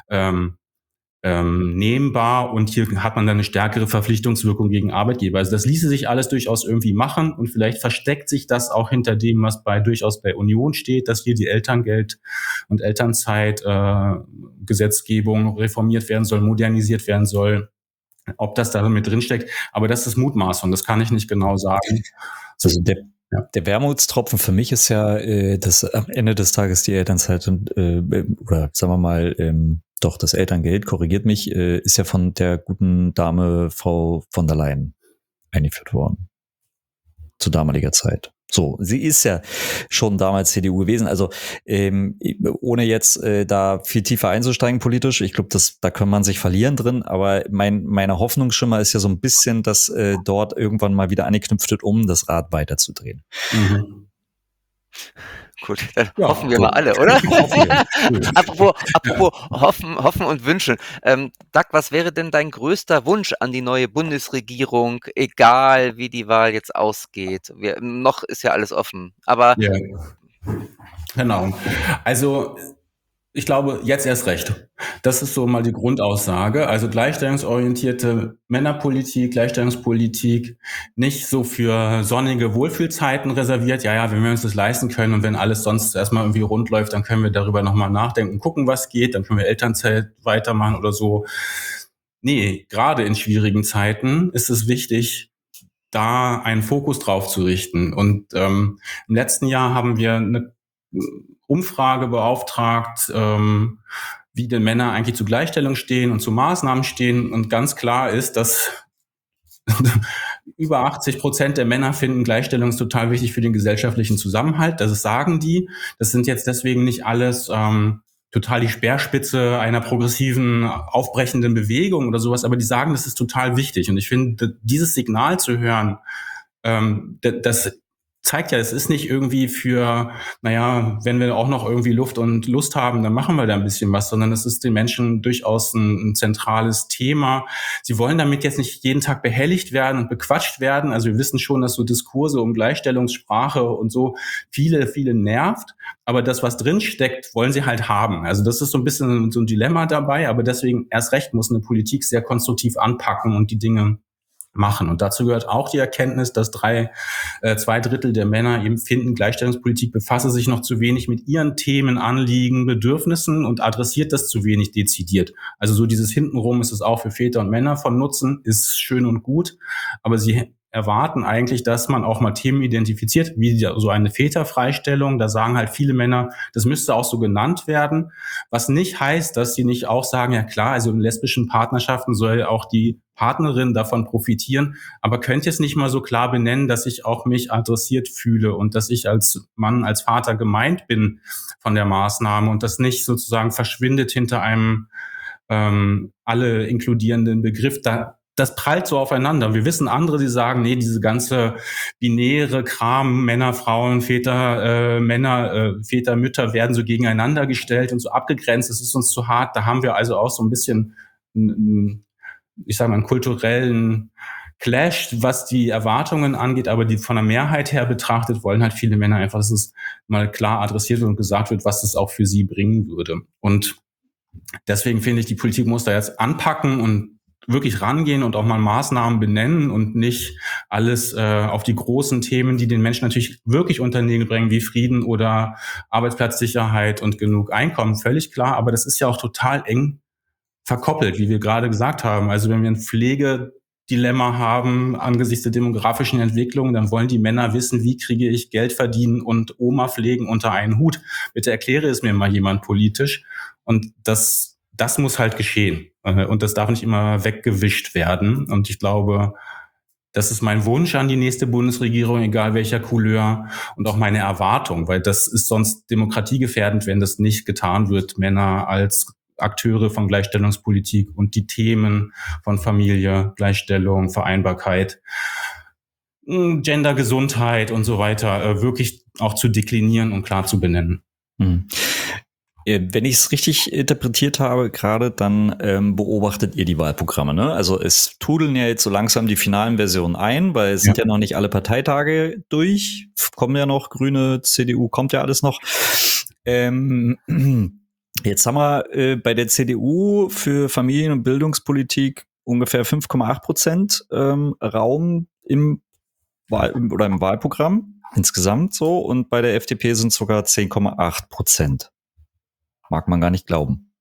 nehmbar, und hier hat man dann eine stärkere Verpflichtungswirkung gegen Arbeitgeber. Also das ließe sich alles durchaus irgendwie machen, und vielleicht versteckt sich das auch hinter dem, was durchaus bei Union steht, dass hier die Elterngeld- und Elternzeitgesetzgebung reformiert werden soll, modernisiert werden soll. Ob das da mit drinsteckt, aber das ist Mutmaßung, das kann ich nicht genau sagen. Also der Wermutstropfen für mich ist ja, dass am Ende des Tages die Elternzeit oder sagen wir mal, doch das Elterngeld, korrigiert mich, ist ja von der guten Dame Frau von der Leyen eingeführt worden. Zu damaliger Zeit. So, sie ist ja schon damals CDU gewesen. Also ohne jetzt da viel tiefer einzusteigen politisch, ich glaube, da kann man sich verlieren drin, aber meine Hoffnungsschimmer ist ja so ein bisschen, dass dort irgendwann mal wieder angeknüpft wird, um das Rad weiterzudrehen. Mhm. Gut, dann hoffen wir mal alle, oder? Apropos hoffen und wünschen. Doug, was wäre denn dein größter Wunsch an die neue Bundesregierung, egal wie die Wahl jetzt ausgeht? Noch ist ja alles offen, aber... Ja, genau. Also ich glaube, jetzt erst recht. Das ist so mal die Grundaussage. Also gleichstellungsorientierte Männerpolitik, Gleichstellungspolitik, nicht so für sonnige Wohlfühlzeiten reserviert. Ja, wenn wir uns das leisten können und wenn alles sonst erstmal irgendwie rund läuft, dann können wir darüber nochmal nachdenken, gucken, was geht. Dann können wir Elternzeit weitermachen oder so. Nee, gerade in schwierigen Zeiten ist es wichtig, da einen Fokus drauf zu richten. Und im letzten Jahr haben wir eine Umfrage beauftragt, wie denn Männer eigentlich zu Gleichstellung stehen und zu Maßnahmen stehen. Und ganz klar ist, dass über 80% der Männer finden Gleichstellung ist total wichtig für den gesellschaftlichen Zusammenhalt. Das sagen die. Das sind jetzt deswegen nicht alles total die Speerspitze einer progressiven, aufbrechenden Bewegung oder sowas, aber die sagen, das ist total wichtig. Und ich finde, dieses Signal zu hören, das zeigt ja, es ist nicht irgendwie für, wenn wir auch noch irgendwie Luft und Lust haben, dann machen wir da ein bisschen was, sondern es ist den Menschen durchaus ein zentrales Thema. Sie wollen damit jetzt nicht jeden Tag behelligt werden und bequatscht werden. Also wir wissen schon, dass so Diskurse um Gleichstellungssprache und so viele nervt. Aber das, was drin steckt, wollen sie halt haben. Also das ist so ein bisschen so ein Dilemma dabei. Aber deswegen erst recht muss eine Politik sehr konstruktiv anpacken und die Dinge machen. Und dazu gehört auch die Erkenntnis, dass 2/3 der Männer eben finden, Gleichstellungspolitik befasse sich noch zu wenig mit ihren Themen, Anliegen, Bedürfnissen und adressiert das zu wenig dezidiert. Also so dieses Hintenrum ist es auch für Väter und Männer von Nutzen, ist schön und gut, aber sie erwarten eigentlich, dass man auch mal Themen identifiziert, wie so eine Väterfreistellung. Da sagen halt viele Männer, das müsste auch so genannt werden, was nicht heißt, dass sie nicht auch sagen, ja klar, also in lesbischen Partnerschaften soll auch die Partnerin davon profitieren, aber könnt ihr es nicht mal so klar benennen, dass ich auch mich adressiert fühle und dass ich als Mann, als Vater gemeint bin von der Maßnahme und das nicht sozusagen verschwindet hinter einem alle inkludierenden Begriff. Das prallt so aufeinander. Wir wissen andere, die sagen, nee, diese ganze binäre Kram, Männer, Frauen, Väter, Väter, Mütter werden so gegeneinander gestellt und so abgegrenzt. Das ist uns zu hart. Da haben wir also auch so ein bisschen, einen kulturellen Clash, was die Erwartungen angeht. Aber die von der Mehrheit her betrachtet, wollen halt viele Männer einfach, dass es mal klar adressiert wird und gesagt wird, was es auch für sie bringen würde. Und deswegen finde ich, die Politik muss da jetzt anpacken und wirklich rangehen und auch mal Maßnahmen benennen und nicht alles auf die großen Themen, die den Menschen natürlich wirklich unter den Nägel bringen, wie Frieden oder Arbeitsplatzsicherheit und genug Einkommen, völlig klar. Aber das ist ja auch total eng verkoppelt, wie wir gerade gesagt haben. Also wenn wir ein Pflegedilemma haben angesichts der demografischen Entwicklung, dann wollen die Männer wissen, wie kriege ich Geld verdienen und Oma pflegen unter einen Hut. Bitte erkläre es mir mal jemand politisch. Und das muss halt geschehen. Und das darf nicht immer weggewischt werden. Und ich glaube, das ist mein Wunsch an die nächste Bundesregierung, egal welcher Couleur, und auch meine Erwartung, weil das ist sonst demokratiegefährdend, wenn das nicht getan wird, Männer als Akteure von Gleichstellungspolitik und die Themen von Familie, Gleichstellung, Vereinbarkeit, Gendergesundheit und so weiter wirklich auch zu deklinieren und klar zu benennen. Wenn ich es richtig interpretiert habe gerade, dann beobachtet ihr die Wahlprogramme, ne? Also es trudeln ja jetzt so langsam die finalen Versionen ein, weil es sind ja noch nicht alle Parteitage durch, kommen ja noch, Grüne, CDU, kommt ja alles noch. Jetzt haben wir bei der CDU für Familien- und Bildungspolitik ungefähr 5,8% Raum im Wahlprogramm insgesamt so, und bei der FDP sind es sogar 10,8%. Mag man gar nicht glauben.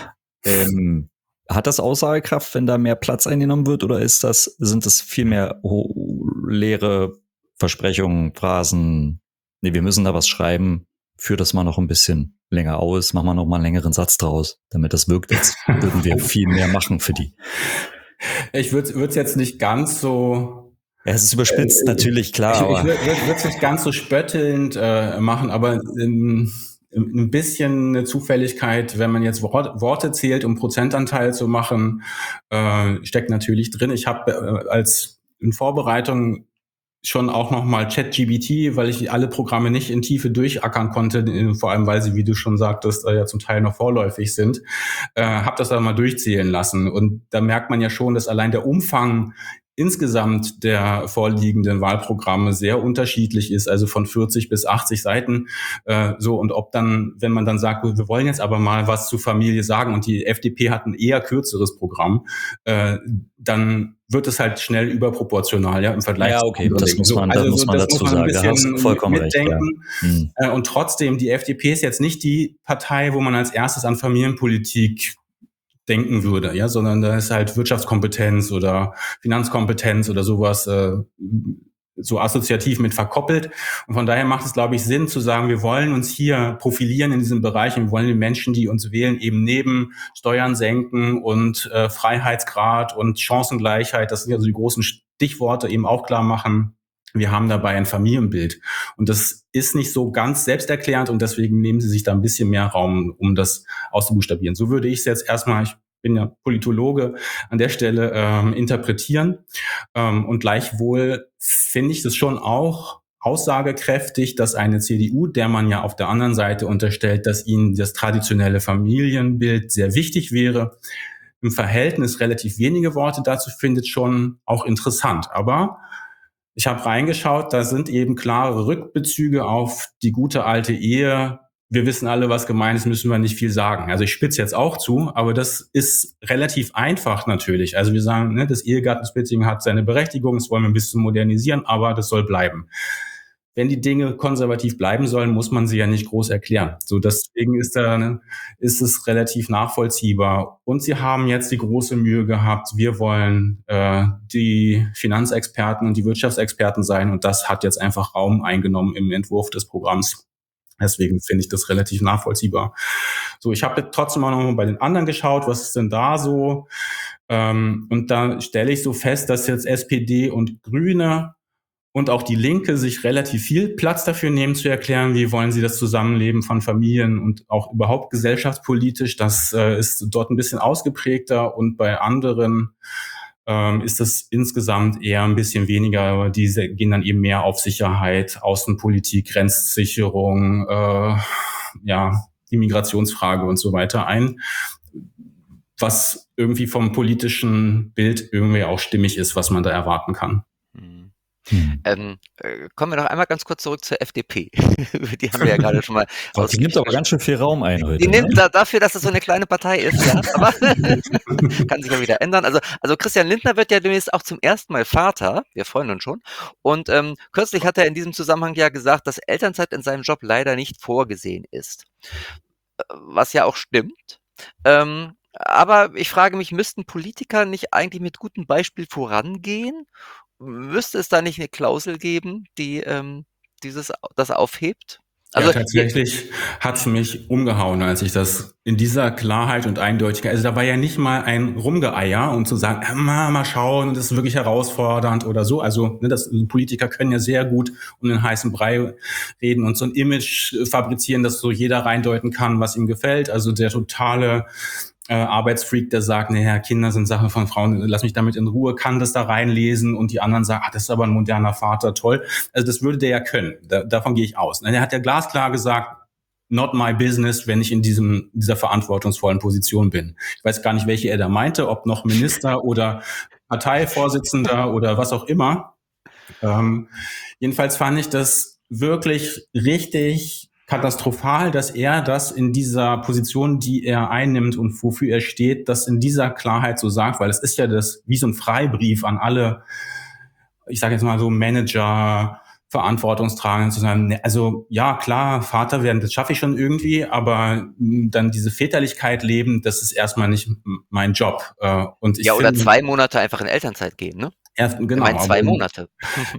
Hat das Aussagekraft, wenn da mehr Platz eingenommen wird, oder sind das viel mehr leere Versprechungen, Phrasen? Nee, wir müssen da was schreiben, führ das mal noch ein bisschen länger aus, mach mal noch mal einen längeren Satz draus, damit das wirkt, als würden wir viel mehr machen für die. Ich würde es jetzt nicht ganz so... Ja, es ist überspitzt, natürlich, klar. Ich würde es nicht ganz so spöttelnd machen, aber... ein bisschen eine Zufälligkeit, wenn man jetzt Worte zählt, um Prozentanteil zu machen, steckt natürlich drin. Ich habe als in Vorbereitung schon auch nochmal ChatGPT, weil ich alle Programme nicht in Tiefe durchackern konnte, vor allem weil sie, wie du schon sagtest, ja zum Teil noch vorläufig sind, habe das dann mal durchzählen lassen. Und da merkt man ja schon, dass allein der Umfang insgesamt der vorliegenden Wahlprogramme sehr unterschiedlich ist, also von 40 bis 80 Seiten. Und ob dann, wenn man dann sagt, wir wollen jetzt aber mal was zur Familie sagen und die FDP hat ein eher kürzeres Programm, dann wird es halt schnell überproportional, ja, im Vergleich. Ja, okay, das muss man dazu sagen. Da hast du vollkommen recht. Ja. Und trotzdem, die FDP ist jetzt nicht die Partei, wo man als erstes an Familienpolitik denken würde, ja, sondern da ist halt Wirtschaftskompetenz oder Finanzkompetenz oder sowas so assoziativ mit verkoppelt. Und von daher macht es, glaube ich, Sinn zu sagen, wir wollen uns hier profilieren in diesem Bereich und wir wollen den Menschen, die uns wählen, eben neben Steuern senken und Freiheitsgrad und Chancengleichheit, das sind ja so die großen Stichworte, eben auch klar machen, wir haben dabei ein Familienbild. Und das ist nicht so ganz selbsterklärend und deswegen nehmen sie sich da ein bisschen mehr Raum, um das auszubuchstabieren. So würde ich es jetzt erstmal, ich bin ja Politologe, an der Stelle interpretieren. Und gleichwohl finde ich das schon auch aussagekräftig, dass eine CDU, der man ja auf der anderen Seite unterstellt, dass ihnen das traditionelle Familienbild sehr wichtig wäre, im Verhältnis relativ wenige Worte dazu findet, schon auch interessant. Aber ich habe reingeschaut, da sind eben klare Rückbezüge auf die gute alte Ehe. Wir wissen alle, was gemeint ist, müssen wir nicht viel sagen. Also ich spitze jetzt auch zu, aber das ist relativ einfach natürlich. Also wir sagen, ne, das Ehegattensplitting hat seine Berechtigung, das wollen wir ein bisschen modernisieren, aber das soll bleiben. Wenn die Dinge konservativ bleiben sollen, muss man sie ja nicht groß erklären. So, deswegen ist es relativ nachvollziehbar. Und sie haben jetzt die große Mühe gehabt, wir wollen die Finanzexperten und die Wirtschaftsexperten sein. Und das hat jetzt einfach Raum eingenommen im Entwurf des Programms. Deswegen finde ich das relativ nachvollziehbar. So, ich habe trotzdem auch noch mal bei den anderen geschaut, was ist denn da so? Und da stelle ich so fest, dass jetzt SPD und Grüne und auch die Linke sich relativ viel Platz dafür nehmen, zu erklären, wie wollen sie das Zusammenleben von Familien und auch überhaupt gesellschaftspolitisch. Das ist dort ein bisschen ausgeprägter und bei anderen ist das insgesamt eher ein bisschen weniger, aber diese gehen dann eben mehr auf Sicherheit, Außenpolitik, Grenzsicherung, die Migrationsfrage und so weiter ein, was irgendwie vom politischen Bild irgendwie auch stimmig ist, was man da erwarten kann. Kommen wir noch einmal ganz kurz zurück zur FDP. Die haben wir ja gerade schon mal Die nimmt aber ganz schön viel Raum ein heute. Die nimmt dafür, dass es so eine kleine Partei ist, ja, aber kann sich ja wieder ändern. Also Christian Lindner wird ja demnächst auch zum ersten Mal Vater. Wir freuen uns schon. Und kürzlich hat er in diesem Zusammenhang ja gesagt, dass Elternzeit in seinem Job leider nicht vorgesehen ist. Was ja auch stimmt. Aber ich frage mich, müssten Politiker nicht eigentlich mit gutem Beispiel vorangehen? Müsste es da nicht eine Klausel geben, die das aufhebt? Also, ja, tatsächlich hat's mich umgehauen, als ich das in dieser Klarheit und Eindeutigkeit, also da war ja nicht mal ein Rumgeeier, um zu sagen, mal schauen, das ist wirklich herausfordernd oder so. Also Politiker können ja sehr gut um den heißen Brei reden und so ein Image fabrizieren, dass so jeder reindeuten kann, was ihm gefällt. Also der totale Arbeitsfreak, der sagt, naja, Kinder sind Sache von Frauen, lass mich damit in Ruhe, kann das da reinlesen und die anderen sagen, das ist aber ein moderner Vater, toll. Also das würde der ja können, davon gehe ich aus. Er hat ja glasklar gesagt, not my business, wenn ich in dieser verantwortungsvollen Position bin. Ich weiß gar nicht, welche er da meinte, ob noch Minister oder Parteivorsitzender oder was auch immer. Jedenfalls fand ich das wirklich richtig katastrophal, dass er das in dieser Position, die er einnimmt und wofür er steht, das in dieser Klarheit so sagt, weil es ist ja das wie so ein Freibrief an alle, ich sage jetzt mal so Manager, Verantwortungstragenden zu sagen, also ja, klar, Vater werden, das schaffe ich schon irgendwie, aber dann diese Väterlichkeit leben, das ist erstmal nicht mein Job. Und ich oder 2 Monate einfach in Elternzeit gehen, ne? Genau. Ich meine 2 Monate.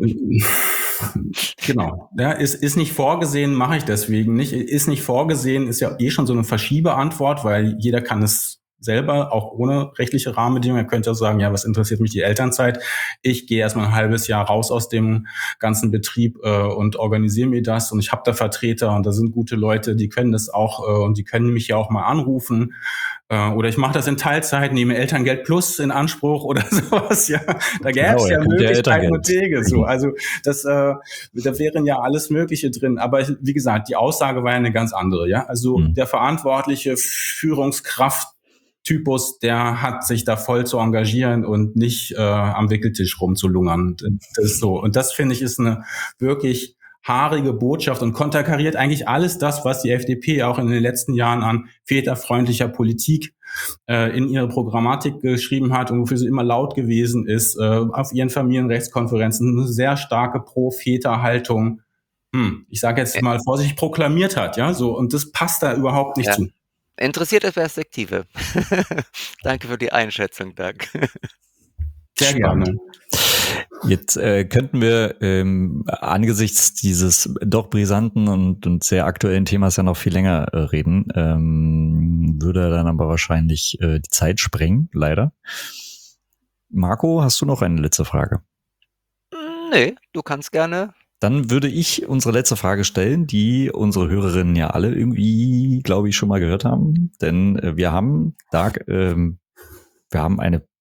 Genau. Ja, ist nicht vorgesehen, mache ich deswegen nicht. Ist nicht vorgesehen, ist ja schon so eine Verschiebeantwort, weil jeder kann es selber, auch ohne rechtliche Rahmenbedingungen. Er könnte auch sagen, ja, was interessiert mich die Elternzeit? Ich gehe erstmal ein halbes Jahr raus aus dem ganzen Betrieb und organisiere mir das. Und ich habe da Vertreter und da sind gute Leute, die können das auch und die können mich ja auch mal anrufen. Oder ich mache das in Teilzeit, nehme Elterngeld Plus in Anspruch oder sowas. Ja, da gäbe es ja Möglichkeiten und Wege. So, also da wären ja alles Mögliche drin. Aber wie gesagt, die Aussage war ja eine ganz andere. Ja, also der verantwortliche Führungskraft-Typus, der hat sich da voll zu engagieren und nicht am Wickeltisch rumzulungern. Das ist so. Und das finde ich ist eine wirklich haarige Botschaft und konterkariert eigentlich alles das, was die FDP auch in den letzten Jahren an väterfreundlicher Politik in ihre Programmatik geschrieben hat und wofür sie immer laut gewesen ist, auf ihren Familienrechtskonferenzen eine sehr starke Pro-Väter-Haltung, ich sage jetzt mal vorsichtig, proklamiert hat, ja, so, und das passt da überhaupt nicht zu. Interessierte Perspektive. Danke für die Einschätzung, Doug. Sehr gerne. Jetzt könnten wir angesichts dieses doch brisanten und sehr aktuellen Themas ja noch viel länger reden. Würde dann aber wahrscheinlich die Zeit sprengen, leider. Marco, hast du noch eine letzte Frage? Nee, du kannst gerne. Dann würde ich unsere letzte Frage stellen, die unsere Hörerinnen ja alle irgendwie, glaube ich, schon mal gehört haben. Denn wir haben, Doug, wir haben eine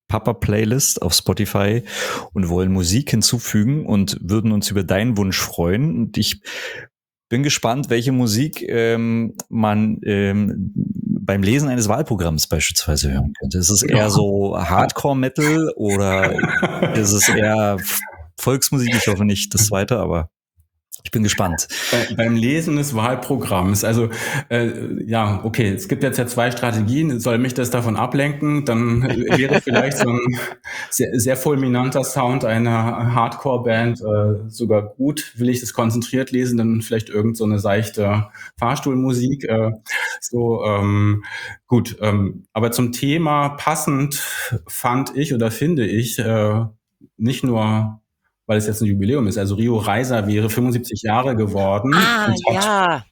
Papa-Playlist auf Spotify und wollen Musik hinzufügen und würden uns über deinen Wunsch freuen. Und ich bin gespannt, welche Musik man beim Lesen eines Wahlprogramms beispielsweise hören könnte. Ist es eher so Hardcore-Metal oder ist es eher Volksmusik? Ich hoffe nicht das zweite, aber ich bin gespannt. Beim Lesen des Wahlprogramms, also okay, es gibt jetzt ja 2 Strategien. Soll mich das davon ablenken? Dann wäre vielleicht so ein sehr, sehr fulminanter Sound einer Hardcore-Band sogar gut. Will ich das konzentriert lesen, dann vielleicht irgend so eine seichte Fahrstuhlmusik. Gut, aber zum Thema passend fand ich oder finde ich nicht nur, weil es jetzt ein Jubiläum ist. Also Rio Reiser wäre 75 Jahre geworden und hat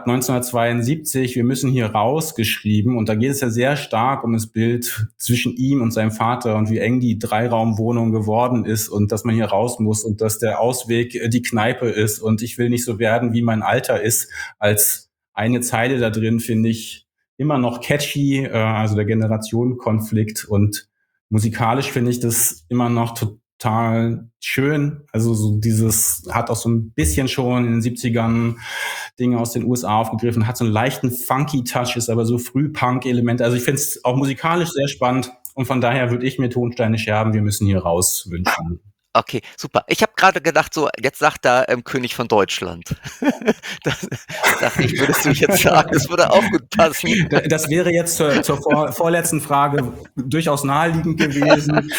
1972 Wir müssen hier raus geschrieben. Und da geht es ja sehr stark um das Bild zwischen ihm und seinem Vater und wie eng die Dreiraumwohnung geworden ist und dass man hier raus muss und dass der Ausweg die Kneipe ist und ich will nicht so werden, wie mein Alter ist. Als eine Zeile da drin finde ich immer noch catchy, also der Generationenkonflikt, und musikalisch finde ich das immer noch total schön. Also so dieses hat auch so ein bisschen schon in den 70ern Dinge aus den USA aufgegriffen, hat so einen leichten funky Touch, ist aber so Früh-Punk-Elemente. Also ich finde es auch musikalisch sehr spannend und von daher würde ich mir Tonsteine Scherben, wir müssen hier raus wünschen. Okay, super. Ich habe gerade gedacht, so, jetzt sagt er König von Deutschland. Das dachte ich, würdest du jetzt sagen, das würde auch gut passen. Das wäre jetzt zur vorletzten Frage durchaus naheliegend gewesen.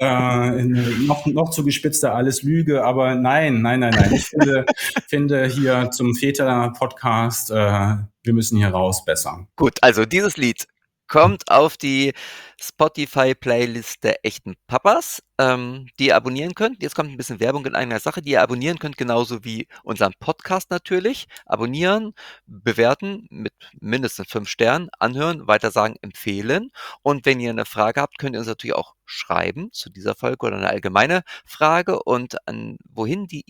Noch zugespitzter alles Lüge, aber nein. Ich finde hier zum Väter-Podcast, wir müssen hier raus, besser. Gut, also dieses Lied kommt auf die Spotify-Playlist der echten Papas, die ihr abonnieren könnt. Jetzt kommt ein bisschen Werbung in eigener Sache, die ihr abonnieren könnt, genauso wie unseren Podcast natürlich. Abonnieren, bewerten mit mindestens 5 Sternen, anhören, weitersagen, empfehlen. Und wenn ihr eine Frage habt, könnt ihr uns natürlich auch schreiben zu dieser Folge oder eine allgemeine Frage. Und wohin die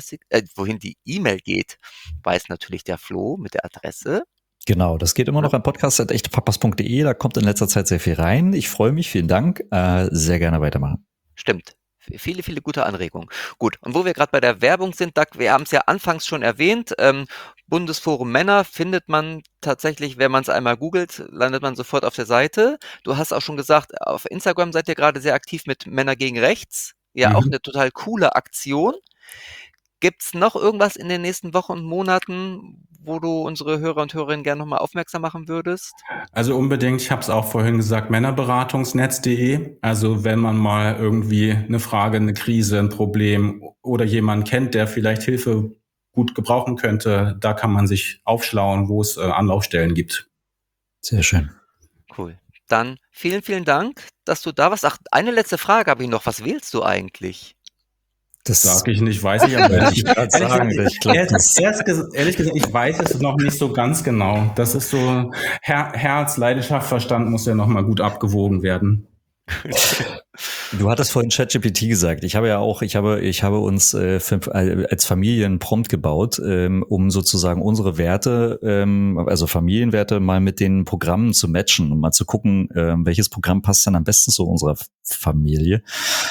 E-Mail geht, weiß natürlich der Flo mit der Adresse. Genau, das geht immer noch an podcast@echtepapas.de. Da kommt in letzter Zeit sehr viel rein. Ich freue mich, vielen Dank. Sehr gerne weitermachen. Stimmt. Viele, viele gute Anregungen. Gut, und wo wir gerade bei der Werbung sind, Doug, wir haben es ja anfangs schon erwähnt, Bundesforum Männer findet man tatsächlich, wenn man es einmal googelt, landet man sofort auf der Seite. Du hast auch schon gesagt, auf Instagram seid ihr gerade sehr aktiv mit Männer gegen Rechts. Ja, auch eine total coole Aktion. Gibt's noch irgendwas in den nächsten Wochen und Monaten, wo du unsere Hörer und Hörerinnen gerne nochmal aufmerksam machen würdest? Also unbedingt, ich habe es auch vorhin gesagt, männerberatungsnetz.de. Also wenn man mal irgendwie eine Frage, eine Krise, ein Problem oder jemanden kennt, der vielleicht Hilfe gut gebrauchen könnte, da kann man sich aufschlauen, wo es Anlaufstellen gibt. Sehr schön. Cool. Dann vielen, vielen Dank, dass du da warst. Ach, eine letzte Frage habe ich noch. Was wählst du eigentlich? Das sage ich nicht, weiß ich aber nicht. Ehrlich gesagt, ich weiß es noch nicht so ganz genau. Das ist so Herz, Leidenschaft, Verstand muss ja nochmal gut abgewogen werden. Du hattest vorhin ChatGPT gesagt. Ich habe uns als Familie einen Prompt gebaut, um sozusagen unsere Werte, also Familienwerte, mal mit den Programmen zu matchen und mal zu gucken, welches Programm passt dann am besten zu unserer Familie.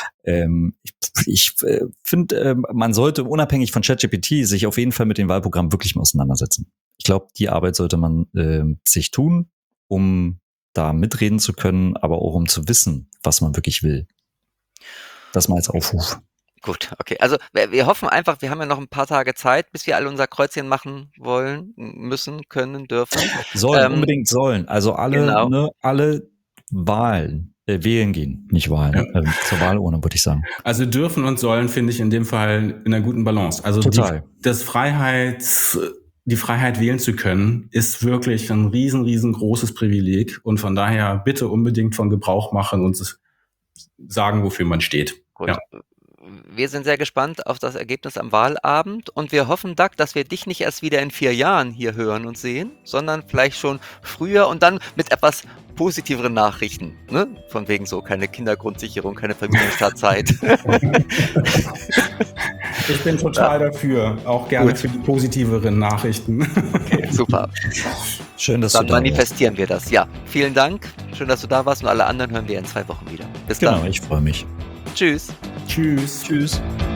Ich finde, man sollte unabhängig von ChatGPT sich auf jeden Fall mit den Wahlprogrammen wirklich mal auseinandersetzen. Ich glaube, die Arbeit sollte man sich tun, um da mitreden zu können, aber auch um zu wissen, was man wirklich will. Das mal als Aufruf. Gut, okay. Also wir hoffen einfach, wir haben ja noch ein paar Tage Zeit, bis wir alle unser Kreuzchen machen wollen, müssen, können, dürfen. Unbedingt sollen. Also alle, genau. Alle wählen gehen, nicht Wahlen. Ja. Zur Wahlurne, würde ich sagen. Also dürfen und sollen finde ich in dem Fall in einer guten Balance. Also total. Die Freiheit wählen zu können, ist wirklich ein riesengroßes Privileg und von daher bitte unbedingt von Gebrauch machen und sagen, wofür man steht. Gut. Ja. Wir sind sehr gespannt auf das Ergebnis am Wahlabend und wir hoffen, Doug, dass wir dich nicht erst wieder in 4 Jahren hier hören und sehen, sondern vielleicht schon früher und dann mit etwas positiveren Nachrichten, ne? Von wegen so keine Kindergrundsicherung, keine Familienstartzeit. Ich bin total dafür. Auch gerne für die positiveren Nachrichten. Okay, super. Schön, dass Dann du da warst. manifestieren wir das. Ja, vielen Dank. Schön, dass du da warst und alle anderen hören wir in 2 Wochen wieder. Bis Genau, dann. ich freue mich. Tschüss. Tschüss. Tschüss.